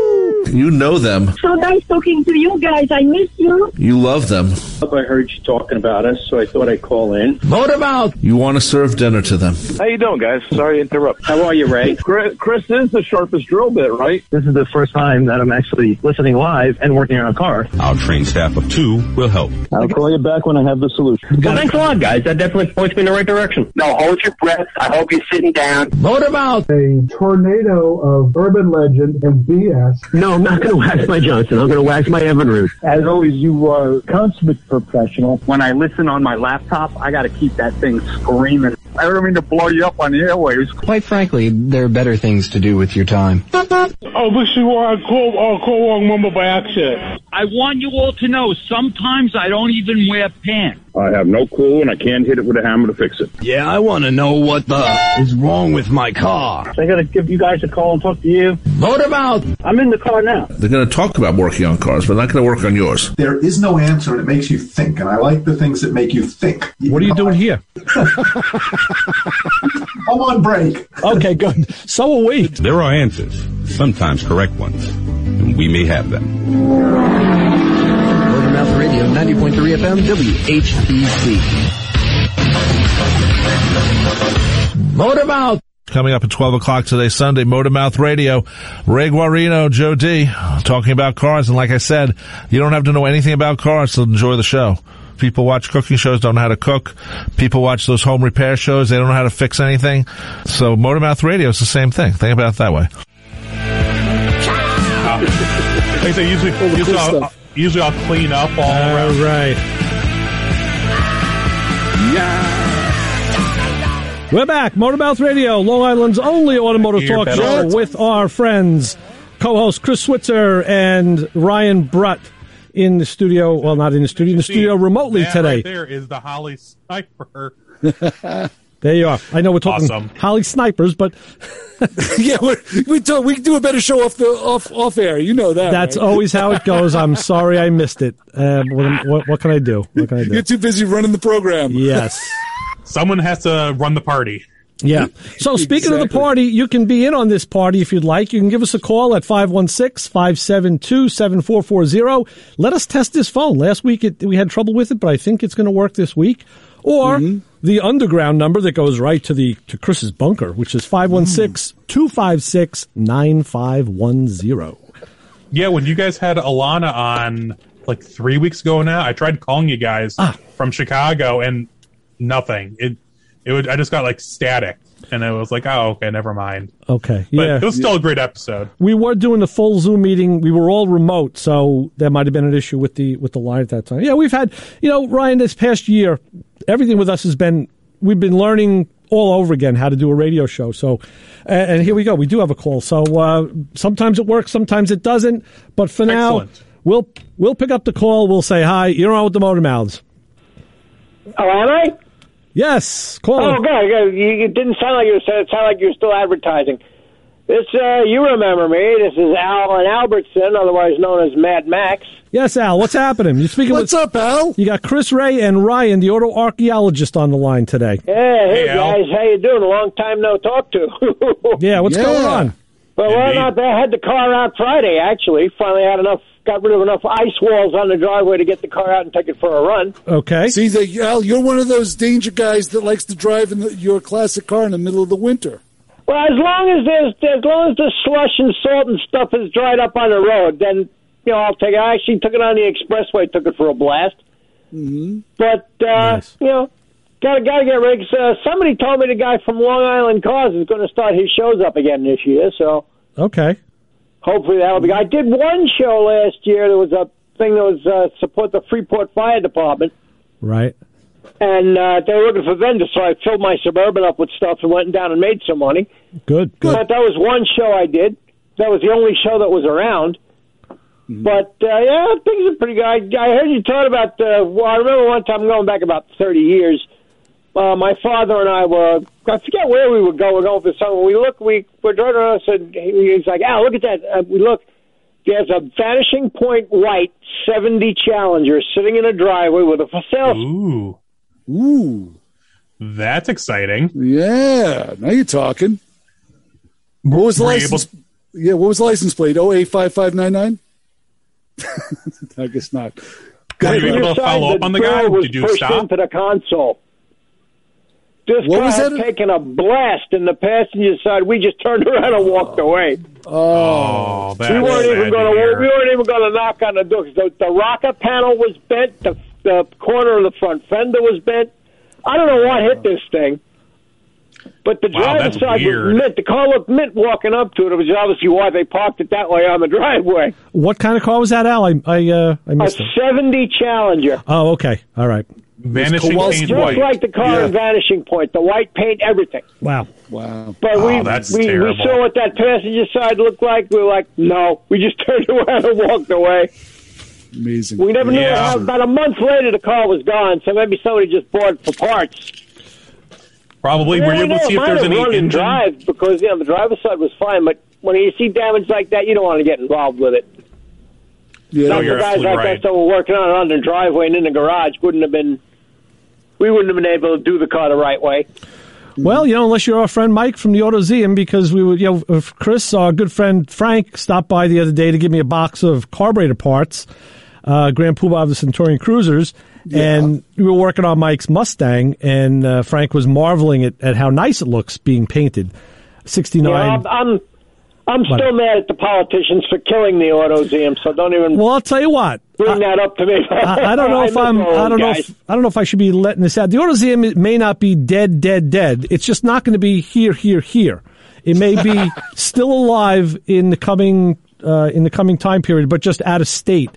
You know them. So nice talking to you guys. I miss you. You love them. I heard you talking about us, so I thought I'd call in. Motormouth! You want to serve dinner to them. How you doing, guys? Sorry to interrupt. How are you, Ray? Chris, Chris is the sharpest drill bit, right? This is the first time that I'm actually listening live and working on a car. Our trained staff of two will help. I'll call you back when I have the solution. Well, thanks a lot, guys. That definitely points me in the right direction. No, hold your breath. I hope you're sitting down. Motormouth! A tornado of urban legend and B S. No, I'm not going to wax my Johnson. I'm going to wax my Evinrude. As always, you are consummate professional. When I listen on my laptop, I got to keep that thing screaming. I don't mean to blow you up on the airwaves. Quite frankly, there are better things to do with your time. Oh, this is why I call, I call wrong number by accident. I want you all to know, sometimes I don't even wear pants. I have no clue, and I can't hit it with a hammer to fix it. Yeah, I want to know what the is wrong with my car. I got to give you guys a call and talk to you. Motormouth! I'm in the car now. They're going to talk about working on cars, but not going to work on yours. There is no answer, and it makes you think, and I like the things that make you think. What are you doing here? I'm on break. Okay, good. So are we. There are answers, sometimes correct ones, and we may have them. Motormouth Radio, ninety point three F M, W H B C. Motormouth! Coming up at twelve o'clock today, Sunday, Motormouth Radio. Ray Guarino, Joe D, talking about cars. And like I said, you don't have to know anything about cars to enjoy the show. People watch cooking shows, don't know how to cook. People watch those home repair shows, they don't know how to fix anything. So Motormouth Radio is the same thing. Think about it that way. Uh, like I say, usually, usually, I'll, usually I'll clean up all around. Right. Yeah. We're back. Motormouth Radio, Long Island's only automotive Here, talk better. show with our friends, co-host Chris Switzer and Ryan Brutt in the studio. Well, not in the studio, in the See, studio remotely that today. Right there is the Holly Sniper. There you are. I know we're talking Awesome. Holly Snipers, but yeah, we're, we do, we can do a better show off the off off air. You know that. that's right? always how it goes. I'm sorry I missed it. Uh, what, what, what can I do? What can I do? You're too busy running the program. Yes. Someone has to run the party. Yeah. So speaking of the Exactly. party, you can be in on this party if you'd like. You can give us a call at five one six, five seven two, seven four four zero. Let us test this phone. Last week it, we had trouble with it, but I think it's going to work this week. Or mm-hmm. the underground number that goes right to the to Chris's bunker, which is five one six, two five six, nine five one zero. Yeah, when you guys had Alana on like three weeks ago now, I tried calling you guys Ah. from Chicago and nothing. It it would I just got like static, and I was like, oh, okay, never mind. Okay. But Yeah. it was still a great episode. We were doing the full Zoom meeting. We were all remote, so there might have been an issue with the with the line at that time. Yeah, we've had, you know, Ryan, this past year, everything with us has been, we've been learning all over again how to do a radio show. So, and, and here we go. We do have a call. So uh, sometimes it works, sometimes it doesn't. But for now, Excellent. we'll we'll pick up the call. We'll say hi. You're on with the Motor Mouths. Oh, am I? Yes, call. Oh, good. good. You, it didn't sound like you were. It sounded like you were still advertising. This, uh, you remember me. This is Alan Albertson, otherwise known as Mad Max. Yes, Al. What's happening? You're speaking. What's with, up, Al? You got Chris Ray and Ryan, the auto archaeologist, on the line today. Yeah, hey, Hey, Al. guys, how you doing? A long time no talk to. Yeah, what's Yeah. going on? But well, Indeed. not bad. I had the car out Friday. Actually, finally had enough. Got rid of enough ice walls on the driveway to get the car out and take it for a run. Okay. See, the, Al, you're one of those danger guys that likes to drive in the, your classic car in the middle of the winter. Well, as long as there's, as long as the slush and salt and stuff is dried up on the road, then you know I'll take it. I actually took it on the expressway, took it for a blast. Mm-hmm. But uh, Nice. you know, gotta gotta get ready. 'Cause, uh, somebody told me the guy from Long Island Cars is going to start his shows up again this year. So Okay. hopefully that'll be. I did one show last year. There was a thing that was uh, support the Freeport Fire Department. Right. And uh, they were looking for vendors, so I filled my Suburban up with stuff and went down and made some money. Good. Good. But that was one show I did. That was the only show that was around. Mm-hmm. But, uh, yeah, things are pretty good. I, I heard you talk about, uh, well, I remember one time going back about thirty years, uh, my father and I were, I forget where we would go. We're going for something. We look, we, we're driving around and he, he's like, Al, look at that. Uh, we look, there's a Vanishing Point white seventy Challenger sitting in a driveway with a for sale. Ooh. Ooh. That's exciting. Yeah. Now you're talking. What was the Were you license? Yeah, what was the license plate? oh eight five five nine nine? I guess not. Were you able to follow up on the guy? Was Did you pushed stop? into the console. This What guy was had that? taken a blast in the passenger side. We just turned around and walked away. Oh, that's we weren't even sad going to to. hear. We weren't even going to knock on the door. The, the rocker panel was bent. The, the corner of the front fender was bent. I don't know what hit this thing. But the Wow, driver's that's side weird. was mint. The car looked mint walking up to it. It was obviously why they parked it that way on the driveway. What kind of car was that, Al? I I, uh, I A missed it. seventy Challenger. Oh, okay. All right. Vanishing Kowalski. paint Just white. like the car in Vanishing Point. The white paint, everything. Wow. Wow. But Oh, we, that's we, we terrible. saw what that passenger side looked like. We were like, no. We just turned around and walked away. Amazing. We never knew. Yeah. How, about a month later, the car was gone. So maybe somebody just bought it for parts. Probably. Were you able to see if might there's have any run and engine? drive because you know the driver's side was fine, but when you see damage like that, you don't want to get involved with it. Yeah, Some of you're the guys absolutely like right. us that were working on it on the driveway and in the garage wouldn't have been. We wouldn't have been able to do the car the right way. Well, you know, unless you're our friend Mike from the AutoZeum, because we would, you know, if Chris, our good friend Frank, stopped by the other day to give me a box of carburetor parts, uh, Grand Poobah of the Centurion Cruisers, and we were working on Mike's Mustang, and uh, Frank was marveling at, at how nice it looks being painted. sixty-nine. Yeah, I'm, I'm, I'm still mad at the politicians for killing the AutoZeum. So don't even. Well, I'll tell you what. Bring that up to me. I, I don't know I if miss I'm. all those I don't know. guys. If, I don't know if I should be letting this out. The AutoZeum may not be dead, dead, dead. It's just not going to be here, here, here. It may be still alive in the coming uh, in the coming time period, but just out of state.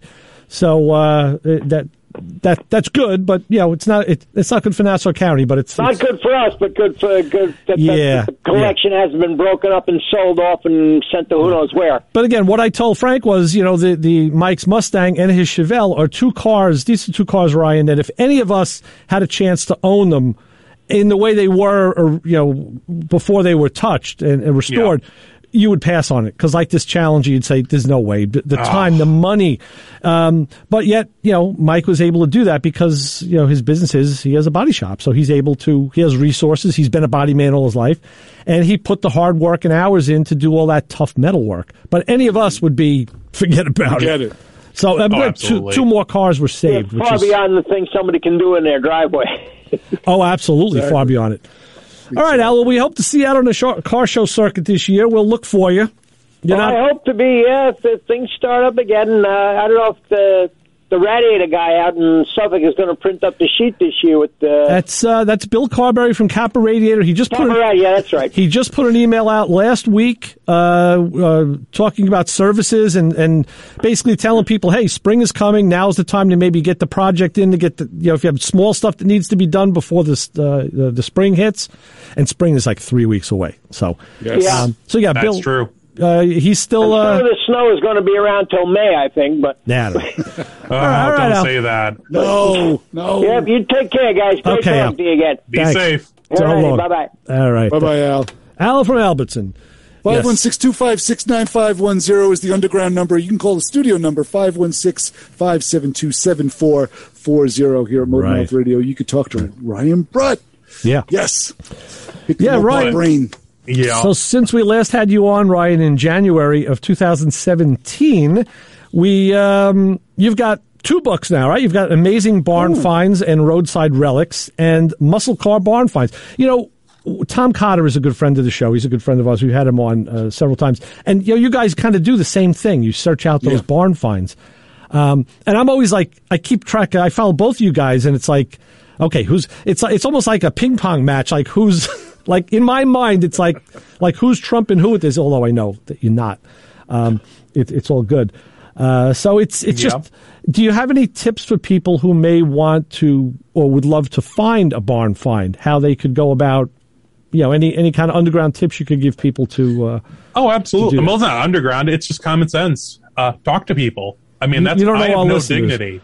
So uh, that that that's good, but you know, it's not it, it's not good for Nassau County, but it's Not it's, good for us, but good for good. That, Yeah, that the collection hasn't been broken up and sold off and sent to who knows where. But again, what I told Frank was, you know, the, the Mike's Mustang and his Chevelle are two cars. These are two cars, Ryan, that if any of us had a chance to own them in the way they were, or you know, before they were touched and, and restored, yeah. you would pass on it. Because like this Challenger, you'd say, there's no way. The, the oh. time, the money. Um, but yet, you know, Mike was able to do that because, you know, his business is, he has a body shop. So he's able to, he has resources. He's been a body man all his life. And he put the hard work and hours in to do all that tough metal work. But any of us would be, forget about Forget it. it. So I'm Oh, glad two, absolutely. two more cars were saved. Yeah, which far is, beyond the thing somebody can do in their driveway. oh, absolutely, Exactly. far beyond it. All right, Al, well, we hope to see you out on the show, car show circuit this year. We'll look for you. You're Well, not, I hope to be, yeah, if, if things start up again. Uh, I don't know if the the radiator guy out in Suffolk is going to print up the sheet this year with the... that's uh, that's Bill Carberry from Kappa Radiator. He just put All an, right, yeah, that's right. he just put an email out last week uh, uh, talking about services and, and basically telling people, hey, spring is coming. Now's the time to maybe get the project in to get the, you know, if you have small stuff that needs to be done before this, uh, the, the spring hits. And spring is like three weeks away. So, Yes. Yeah. um, so yeah, That's Bill. true. Uh, he's still. Some Uh, of the snow is going to be around till May, I think, but... nah, no. Oh, all right, don't Al. say that. No, no. Yeah, you take care, guys. Great Okay, Al. talking to you again. Be Thanks. safe. So All long. right, bye-bye. All right. Bye-bye, Al. Al from Albertson. five one six, two five six, nine five one zero is the underground number. You can call the studio number, five one six, five seven two, seven four four zero here at Motor Right. Mouth Radio. You could talk to Ryan Brutt. Yeah. Yes. Pick Yeah, him up Ryan. my brain. Yeah. So since we last had you on, Ryan, in January of two thousand seventeen, we um, you've got two books now, right? You've got Amazing Barn Ooh. Finds and Roadside Relics and Muscle Car Barn Finds. You know, Tom Cotter is a good friend of the show. He's a good friend of ours. We've had him on uh, several times. And, you know, you guys kind of do the same thing. You search out those Yeah. barn finds. Um, and I'm always like, I keep track. I follow both of you guys, and it's like, okay, who's, it's it's almost like a ping pong match. Like who's, like in my mind, it's like, like who's trumping who with this, although I know that you're not. Um, it, it's all good. Uh, so it's, it's Yeah. just, do you have any tips for people who may want to, or would love to find a barn find, how they could go about, you know, any, any kind of underground tips you could give people to, uh, Oh, absolutely. to do Well, it's not underground. It's just common sense. Uh, talk to people. I mean, You- that's you don't know I have all no listeners. dignity.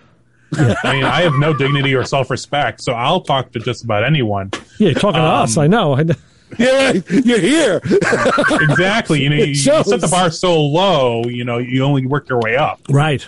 I mean, I have no dignity or self-respect, so I'll talk to just about anyone. yeah, you're talking to Um, us. I know. Yeah, you're here. Exactly. You know, you, It you shows. set the bar so low, you know, you only work your way up. Right.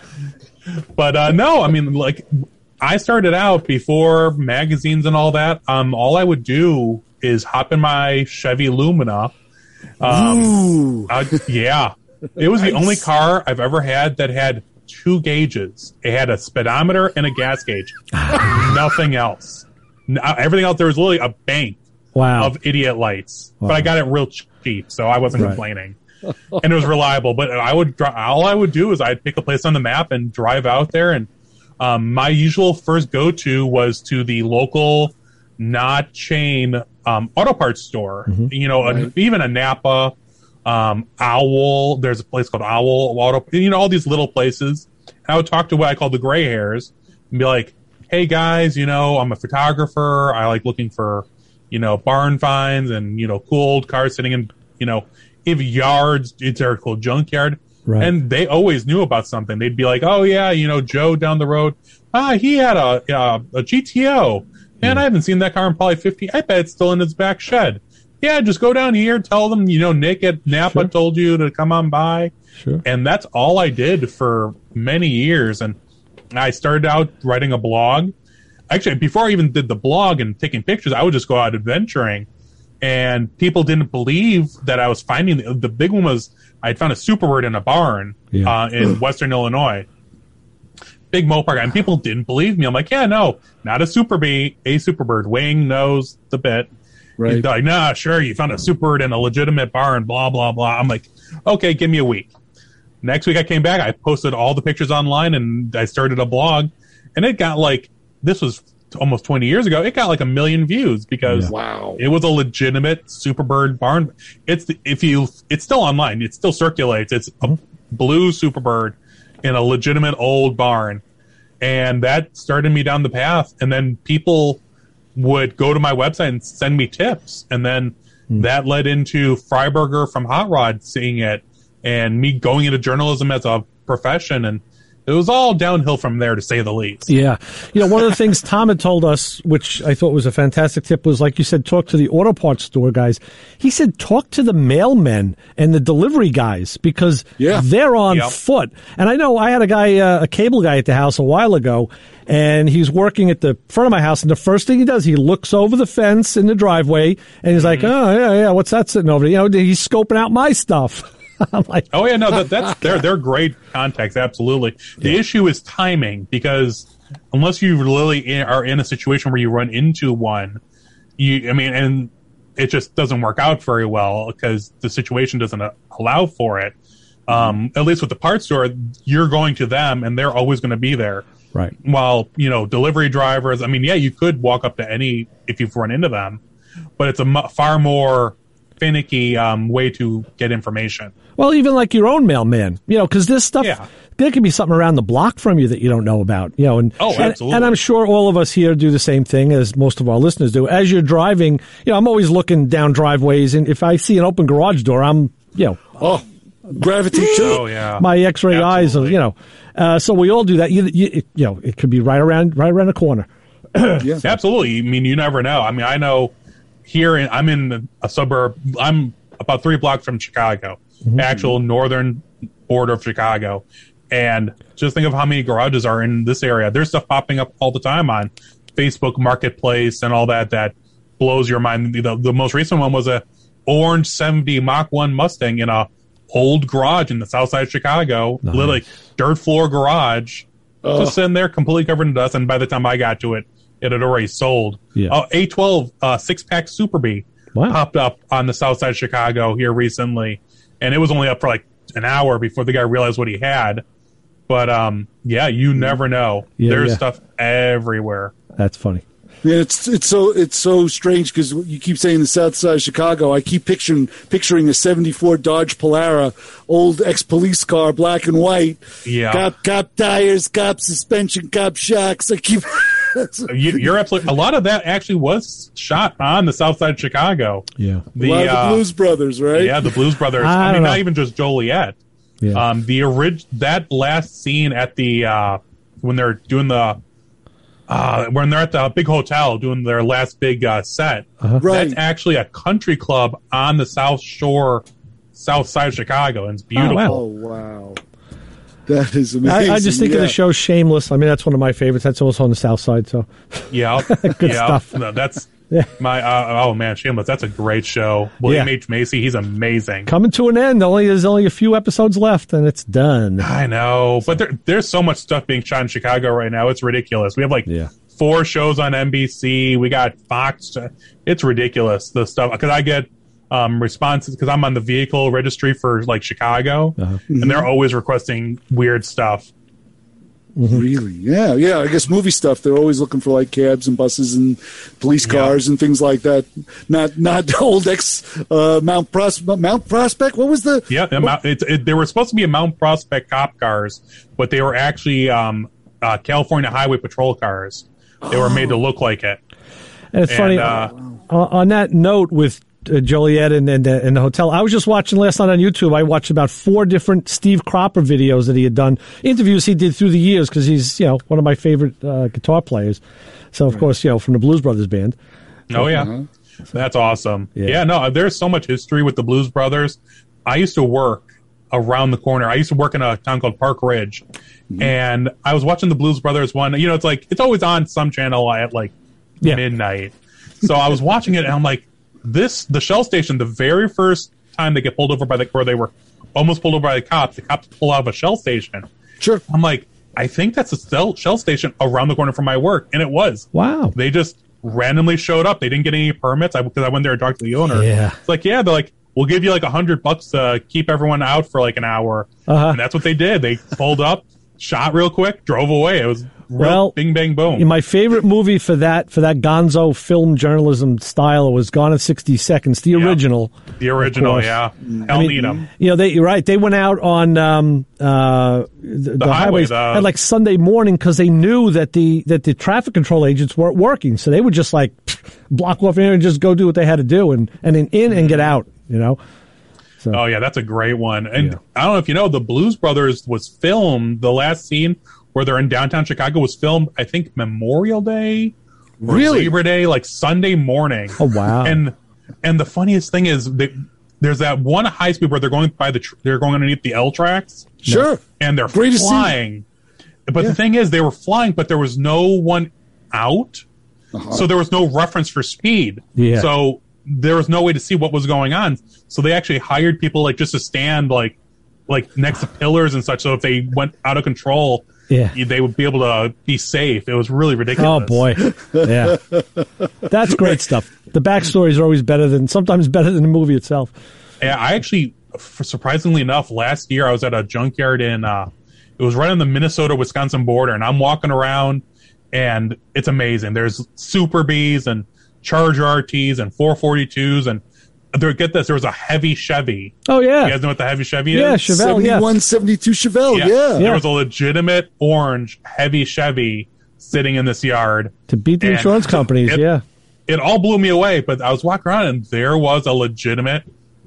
But uh, no, I mean, like, I started out before magazines and all that. Um, all I would do is hop in my Chevy Lumina. Um, Ooh. I'd- yeah, It was the only car I've ever had that had two gauges. It had a speedometer and a gas gauge. Nothing else. No, everything else, there was literally a bank wow. of idiot lights. Wow. But I got it real cheap, so I wasn't right. complaining. And it was reliable. But I would all I would do is I'd pick a place on the map and drive out there. And um, my usual first go-to was to the local, not chain um, auto parts store. Mm-hmm. You know, right. a, even a Napa, um, Owl. There's a place called Owl Auto. You know, all these little places. And I would talk to what I call the gray hairs and be like, "Hey guys, you know, I'm a photographer. I like looking for, you know, barn finds and you know, cool old cars sitting in, you know, if yards. It's our cool junkyard." Right. And they always knew about something. They'd be like, "Oh yeah, you know, Joe down the road. Ah, he had a uh, a G T O. Man, I haven't seen that car in probably fifty. I bet it's still in his back shed. Yeah, just go down here, tell them, you know, Nick at Napa sure. told you to come on by." Sure. And that's all I did for many years. And I started out writing a blog. Actually, before I even did the blog and taking pictures, I would just go out adventuring. And people didn't believe that I was finding the, the big one was I had found a Superbird in a barn yeah. uh, in Western Illinois. Big Mopar guy. And people didn't believe me. I'm like, yeah, no, not a Super Bee, a Superbird. Wing, nose, the bit. Right. He's like, nah, sure, you found a Superbird in a legitimate barn, blah, blah, blah. I'm like, okay, give me a week. Next week I came back, I posted all the pictures online, and I started a blog. And it got like, this was almost twenty years ago, it got like a million views because yeah. wow. it was a legitimate Superbird barn. It's the, if you, it's still online. It still circulates. It's a blue Superbird in a legitimate old barn. And that started me down the path. And then people would go to my website and send me tips. And then mm. that led into Freiberger from Hot Rod seeing it and me going into journalism as a profession. And it was all downhill from there, to say the least. Yeah. You know, one of the things Tom had told us, which I thought was a fantastic tip, was, like you said, talk to the auto parts store guys. He said talk to the mailmen and the delivery guys because yeah. they're on yep. foot. And I know I had a guy, uh, a cable guy at the house a while ago, and he's working at the front of my house, and the first thing he does, he looks over the fence in the driveway, and he's mm-hmm. like, oh, yeah, yeah, what's that sitting over there? You know, he's scoping out my stuff. I'm like, oh yeah, no, that, that's they're they're great contacts, absolutely. The yeah. issue is timing because unless you really in, are in a situation where you run into one, you, I mean, and it just doesn't work out very well because the situation doesn't allow for it. Um, at least with the parts store, you're going to them and they're always going to be there. Right. While you know, delivery drivers, I mean, yeah, you could walk up to any if you've run into them, but it's a m- far more finicky um, way to get information. Well, even like your own mailman, you know, because this stuff, yeah. there could be something around the block from you that you don't know about, you know. And, oh, absolutely. And, and I'm sure all of us here do the same thing as most of our listeners do. As you're driving, you know, I'm always looking down driveways, and if I see an open garage door, I'm, you know. Oh, gravitate too. Oh, yeah. My X-ray absolutely. eyes, are, you know. Uh, so we all do that. You, you, you know, it could be right around, right around the corner. Yeah. Absolutely. I mean, you never know. I mean, I know here, in, I'm in a suburb, I'm about three blocks from Chicago. Mm-hmm. Actual northern border of Chicago, and just think of how many garages are in this area. There's stuff popping up all the time on Facebook Marketplace and all that that blows your mind. The, the most recent one was a orange seventy Mach one Mustang in a old garage in the south side of Chicago, nice. Literally dirt floor garage, oh. just sitting there completely covered in dust. And by the time I got to it, it had already sold. Yeah. Uh, A twelve uh, six pack Super Bee wow. popped up on the south side of Chicago here recently. And it was only up for like an hour before the guy realized what he had. But, um, yeah, you never know. Yeah, There's yeah. stuff everywhere. That's funny. Yeah, it's it's so it's so strange because you keep saying the south side of Chicago. I keep picturing picturing a seventy-four Dodge Polara, old ex-police car, black and white. Yeah. Cop, cop tires, cop suspension, cop shocks. I keep... you, you're absolutely. A lot of that actually was shot on the south side of Chicago. Yeah, the, a lot of the uh, Blues Brothers, right? Yeah, the Blues Brothers. I, I mean, know. not even just Joliet. Yeah. Um, the orig- that last scene at the uh, when they're doing the uh, when they're at the big hotel doing their last big uh, set. Uh-huh. Right. That's actually a country club on the South Shore, south side of Chicago, and it's beautiful. Oh, wow. Oh, wow. That is amazing. I, I just think yeah. of the show Shameless. I mean, that's one of my favorites. That's also on the South Side. So, yeah, good yeah. stuff. No, that's Yeah. My uh, oh man, Shameless. That's a great show. William Yeah. H. Macy. He's amazing. Coming to an end. Only there's only a few episodes left, and it's done. I know, but there, there's so much stuff being shot in Chicago right now. It's ridiculous. We have like Yeah. four shows on N B C. We got Fox. It's ridiculous, the stuff, because I get um, responses because I'm on the vehicle registry for like Chicago, Uh-huh. and they're always requesting weird stuff. Mm-hmm. Really? Yeah, yeah. I guess movie stuff. They're always looking for like cabs and buses and police cars and things like that. Not not old ex uh, Mount Pros Mount Prospect. What was the? Yeah, the Mount, it, it, they were supposed to be a Mount Prospect cop cars, but they were actually um, uh, California Highway Patrol cars. They were made to look like it. And it's And, funny, uh, on that note with uh, Joliet and, and, uh, and the hotel, I was just watching last night on YouTube, I watched about four different Steve Cropper videos that he had done, interviews he did through the years, because he's, you know, one of my favorite uh, guitar players. So, of right. course, you know, from the Blues Brothers band. So, oh, yeah. uh-huh. That's awesome. Yeah. yeah, no, there's so much history with the Blues Brothers. I used to work around the corner. I used to work in a town called Park Ridge. Mm-hmm. And I was watching the Blues Brothers one. You know, it's like, it's always on some channel at like yeah. midnight. So I was watching it and I'm like, this, the Shell station, the very first time they get pulled over by the, where they were almost pulled over by the cops, the cops pull out of a Shell station. Sure. I'm like, I think that's a Shell, Shell station around the corner from my work. And it was. Wow. They just randomly showed up. They didn't get any permits I, because I went there and talked to the owner. Yeah. It's like, yeah, they're like, we'll give you like a hundred bucks to keep everyone out for like an hour. Uh-huh. And that's what they did. They pulled up, shot real quick, drove away. It was real well, bing, bang, boom. My favorite movie for that, for that gonzo film journalism style was Gone in sixty seconds, the Yep. original. The original, yeah. Hell I mean, need 'em. You know, they, you're right. They went out on um, uh, the, the, highway, highways the- at like Sunday morning because they knew that the that the traffic control agents weren't working. So they would just like block off here and just go do what they had to do and, and in, in and get out, you know. So. Oh, yeah, that's a great one. And Yeah. I don't know if you know, the Blues Brothers was filmed, the last scene where they're in downtown Chicago was filmed, I think, Memorial Day or Really? Labor Day, like Sunday morning. Oh, wow. And and the funniest thing is that there's that one high speed where they're going by the tr- they're going underneath the L tracks. Sure. And they're Greatest scene. flying. But Yeah. the thing is, they were flying, but there was no one out. Uh-huh. So there was no reference for speed. Yeah. So there was no way to see what was going on. So they actually hired people like just to stand like like next to pillars and such. So if they went out of control, Yeah. they would be able to be safe. It was really ridiculous. Oh boy, yeah, that's great stuff. The backstories are always better than sometimes better than the movie itself. Yeah, I actually, for surprisingly enough, last year I was at a junkyard in. Uh, it was right on the Minnesota-Wisconsin border, and I'm walking around, and it's amazing. There's Super Bs and Charger R Ts and four forty-twos, and there. Get this, there was a heavy Chevy. Oh yeah, You guys know what the heavy Chevy yeah, is? Chevelle, yeah. seventy-one, seventy-two Chevelle, yeah. There was a legitimate orange heavy Chevy sitting in this yard To beat the And insurance companies, it- yeah. It all blew me away, but I was walking around and there was a legitimate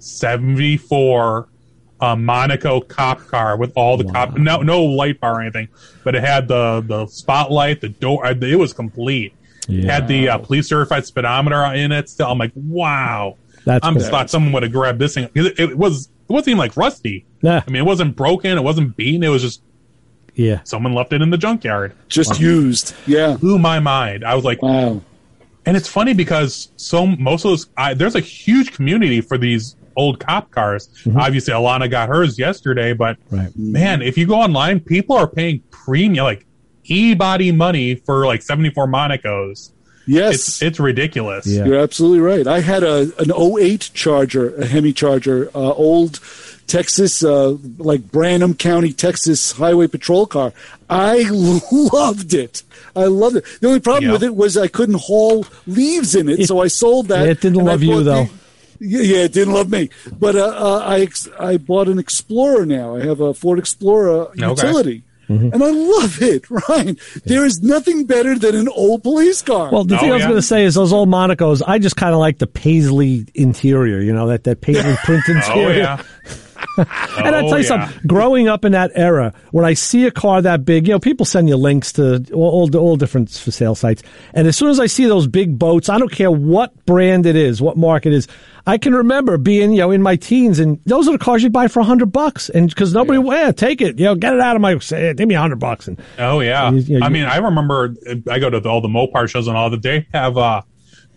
seventy-four uh, Monaco cop car with all the cop, no no light bar or anything, but it had the the spotlight, the door, it was complete. It had the uh, police certified speedometer in it. Still, I'm like, wow. That's I'm cool. just thought someone would have grabbed this thing. It, it was it wasn't even like rusty. Yeah. I mean, it wasn't broken. It wasn't beaten. It was just Yeah. someone left it in the junkyard. Just used. Yeah. Blew my mind. I was like, Wow. and it's funny because so most of those, I, there's a huge community for these old cop cars. Obviously, Alana got hers yesterday, but Right. man, if you go online, people are paying premium, like e-body money for like seventy-four Monacos. Yes. It's it's ridiculous. Yeah. You're absolutely right. I had a an oh eight Charger, a Hemi Charger, uh, old Texas, uh, like Branham County, Texas Highway Patrol car. I loved it. I loved it. The only problem Yeah. with it was I couldn't haul leaves in it, It- so I sold that. It didn't and I love you, bought though. the- yeah, yeah, it didn't love me. But uh, uh, I ex- I bought an Explorer now. I have a Ford Explorer utility. Mm-hmm. And I love it, Ryan. There is nothing better than an old police car. Well, the thing Oh, I was yeah. going to say is those old Monacos, I just kind of like the paisley interior, you know, that, that paisley print Oh interior. yeah. And I'll Oh, tell you yeah. something, growing up in that era, when I see a car that big, you know, people send you links to all, all, all different for sale sites. And as soon as I see those big boats, I don't care what brand it is, what mark it is, I can remember being, you know, in my teens, and those are the cars you'd buy for a hundred bucks. And because nobody, yeah. yeah, take it, you know, get it out of my, say, give me a hundred bucks. And Oh yeah. You- you- I mean, I remember I go to the, all the Mopar shows and all that. They have uh,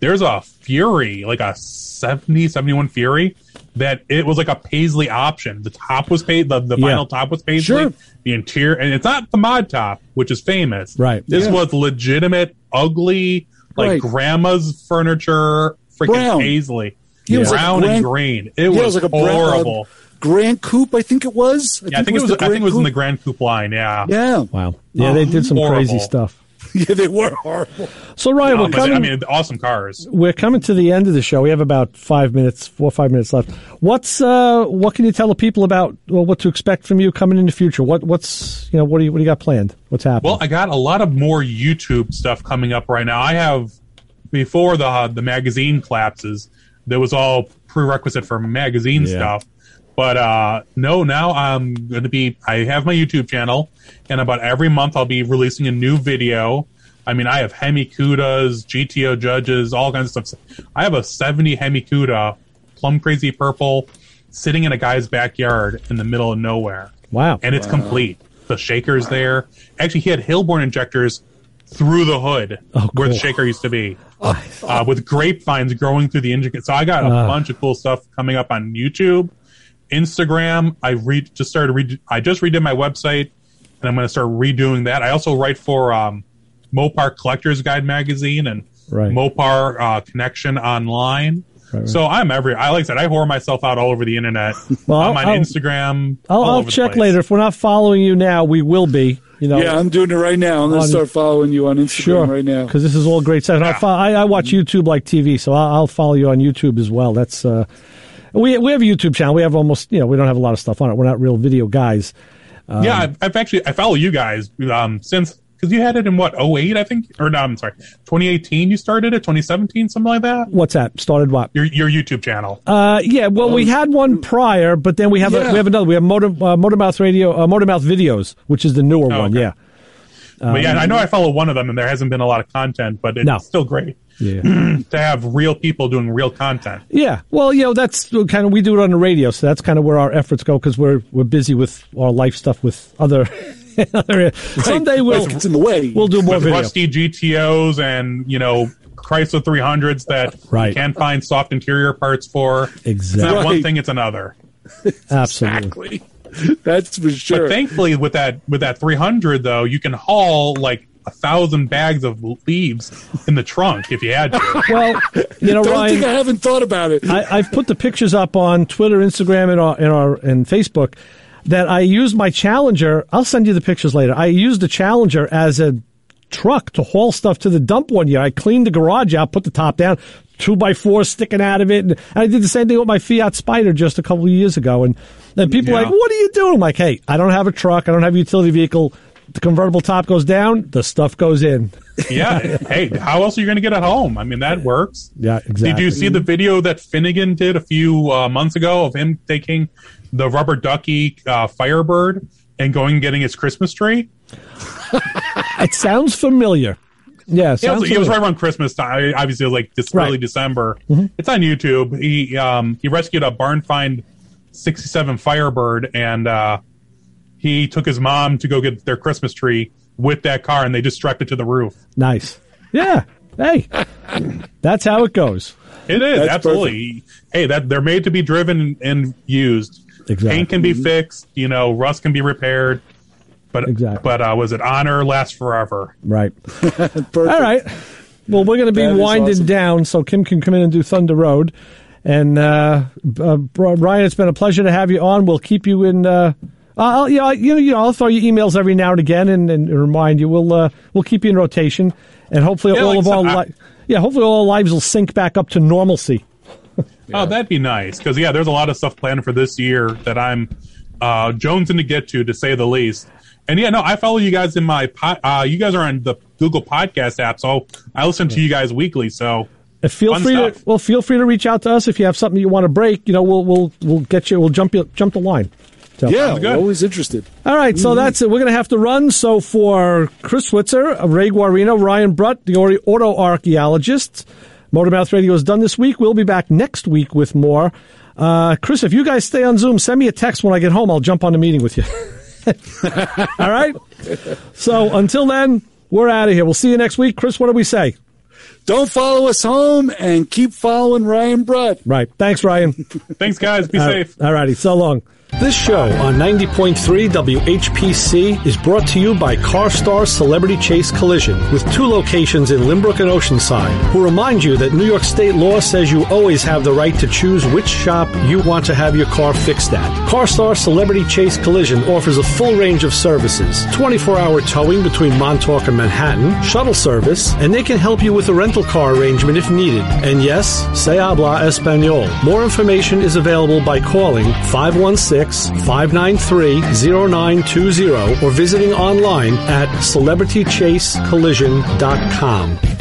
there's a Fury, like a seventy, seventy-one Fury, that it was like a paisley option. The top was paid, the, the Yeah. vinyl top was paisley. Sure. The interior, and it's not the mod top, which is famous. Right. This Yeah. was legitimate, ugly, like Right. grandma's furniture, freaking Brown. paisley. Yeah, it was like brown Grand- and green. It Yeah, was, it was like a brown- horrible. Grand Coupe, I think it was. yeah, I think it was. the I think Grand it was in the Coupe. Grand Coupe line. Yeah. Yeah, Wow. Yeah, they did some Horrible. crazy stuff. yeah, they were horrible. So Ryan, No, we're but, coming. I mean, awesome cars. We're coming to the end of the show. We have about five minutes, four or five minutes left. What's uh, what can you tell the people about well, what to expect from you coming in the future? What what's you know what do you what do you got planned? What's happening? Well, I got a lot of more YouTube stuff coming up right now. I have before the uh, the magazine collapses. There was all prerequisite for magazine Yeah. stuff, but uh, no. Now I'm going to be. I have my YouTube channel, and about every month I'll be releasing a new video. I mean, I have Hemi Cudas, G T O judges, all kinds of stuff. I have a seventy Hemi Cuda, plum crazy purple, sitting in a guy's backyard in the middle of nowhere. Wow. And it's Wow. complete. The shaker's there. Actually, he had Hilborn injectors through the hood Oh, where the cool. shaker used to be, uh, with grapevines growing through the engine. So I got a Ah. bunch of cool stuff coming up on YouTube, Instagram. I re- just started. Re- I just redid my website, and I'm going to start redoing that. I also write for um, Mopar Collector's Guide magazine and Right. Mopar uh, Connection Online. Right, right. So I'm every. I like I said, I whore myself out all over the internet. Well, I'm on I'll- Instagram. I'll, all I'll over the check place. later. If we're not following you now, we will be. You know, Yeah, I'm doing it right now. I'm going On- to start following you on Instagram sure, right now. because this is all great stuff. And I, fo- I, I watch YouTube like T V, so I'll, I'll follow you on YouTube as well. That's uh, we we have a YouTube channel. We have almost you know we don't have a lot of stuff on it. We're not real video guys. Um, yeah, I've, I've actually I follow you guys um, since because you had it in what oh eight I think or no I'm sorry twenty eighteen you started it twenty seventeen something like that. What's that? Started what? Your your YouTube channel. Uh, yeah, well, we had one prior, but then we have a, Yeah. we have another. We have Motor uh, Motormouth Radio, uh, Motormouth Videos, which is the newer Oh, one. okay. Yeah, but yeah, I know I follow one of them and there hasn't been a lot of content, but it's No. still great yeah, to have real people doing real content. yeah. Well, you know, that's kind of we do it on the radio, so that's kind of where our efforts go because we're we're busy with our life stuff with other. other Someday we'll It's in the way. we'll do more With video. rusty G T Os and you know Chrysler three hundreds that Right. you can't find soft interior parts for. It's Exactly. not one Right. thing; it's another. Absolutely. Exactly. That's for sure. But thankfully, with that with that three hundred though, you can haul like a thousand bags of leaves in the trunk if you had to. Well, you know, Don't Ryan, think I haven't thought about it. I, I've put the pictures up on Twitter, Instagram, and our, and our and Facebook that I used my Challenger. I'll send you the pictures later. I used the Challenger as a truck to haul stuff to the dump one year. I cleaned the garage out, put the top down, two by fours sticking out of it, and I did the same thing with my Fiat Spider just a couple of years ago. And then people are Yeah. like, "What are you doing?" I'm like, "Hey, I don't have a truck. I don't have a utility vehicle. The convertible top goes down, the stuff goes in." Yeah. Hey, how else are you going to get it home? I mean, that works. Yeah, exactly. Did you see the video that Finnegan did a few uh, months ago of him taking the rubber ducky uh, Firebird and going and getting his Christmas tree? It sounds familiar. Yeah, Yeah, it sounds was, it was familiar. right around Christmas time. Obviously, it was like this Right. early December. Mhm. It's on YouTube. He um, he rescued a barn find sixty-seven Firebird, and uh, he took his mom to go get their Christmas tree with that car, and they just strapped it to the roof. Nice. Yeah. Hey, that's how it goes. It is That's absolutely. Hey, that they're made to be driven and used. Exactly. Paint can be fixed. You know, rust can be repaired. But Exactly. but uh, was it honor lasts forever? Right. Perfect. All right. Well, we're going to be That is winding awesome. down so Kim can come in and do Thunder Road. And uh, uh, Ryan, it's been a pleasure to have you on. We'll keep you in. Uh, I'll, you know, you know, you know, I'll throw you emails every now and again and, and remind you. We'll uh, we'll keep you in rotation, and hopefully Yeah, all like of our some- li- yeah, hopefully all our lives will sync back up to normalcy. Oh, that'd be nice. Because yeah, there's a lot of stuff planned for this year that I'm uh, jonesing to get to, to say the least. And yeah, no, I follow you guys in my. Po- uh, you guys are on the Google Podcast app, so I listen to you guys weekly. So Uh, feel Fun free stuff. to well, feel free to reach out to us if you have something you want to break. You know, we'll we'll we'll get you. We'll jump you jump the line. So. Yeah, good. always interested. All right, so that's it. We're going to have to run. So for Chris Switzer, Ray Guarino, Ryan Brutt, the ori- auto archaeologist, Motormouth Radio is done this week. We'll be back next week with more. Uh, Chris, if you guys stay on Zoom, send me a text when I get home. I'll jump on the meeting with you. All right? So until then, we're out of here. We'll see you next week. Chris, what do we say? Don't follow us home and keep following Ryan Brutt. Right. Thanks, Ryan. Thanks, guys. Be uh, safe. All righty. So long. This show on ninety point three W H P C is brought to you by CarStar Celebrity Chase Collision, with two locations in Limbrook and Oceanside, who remind you that New York state law says you always have the right to choose which shop you want to have your car fixed at. CarStar Celebrity Chase Collision offers a full range of services, twenty-four hour towing between Montauk and Manhattan, shuttle service, and they can help you with a rental car arrangement if needed. And yes, se habla español. More information is available by calling five one six, five nine three, zero nine two zero or visiting online at celebrity chase collision dot com.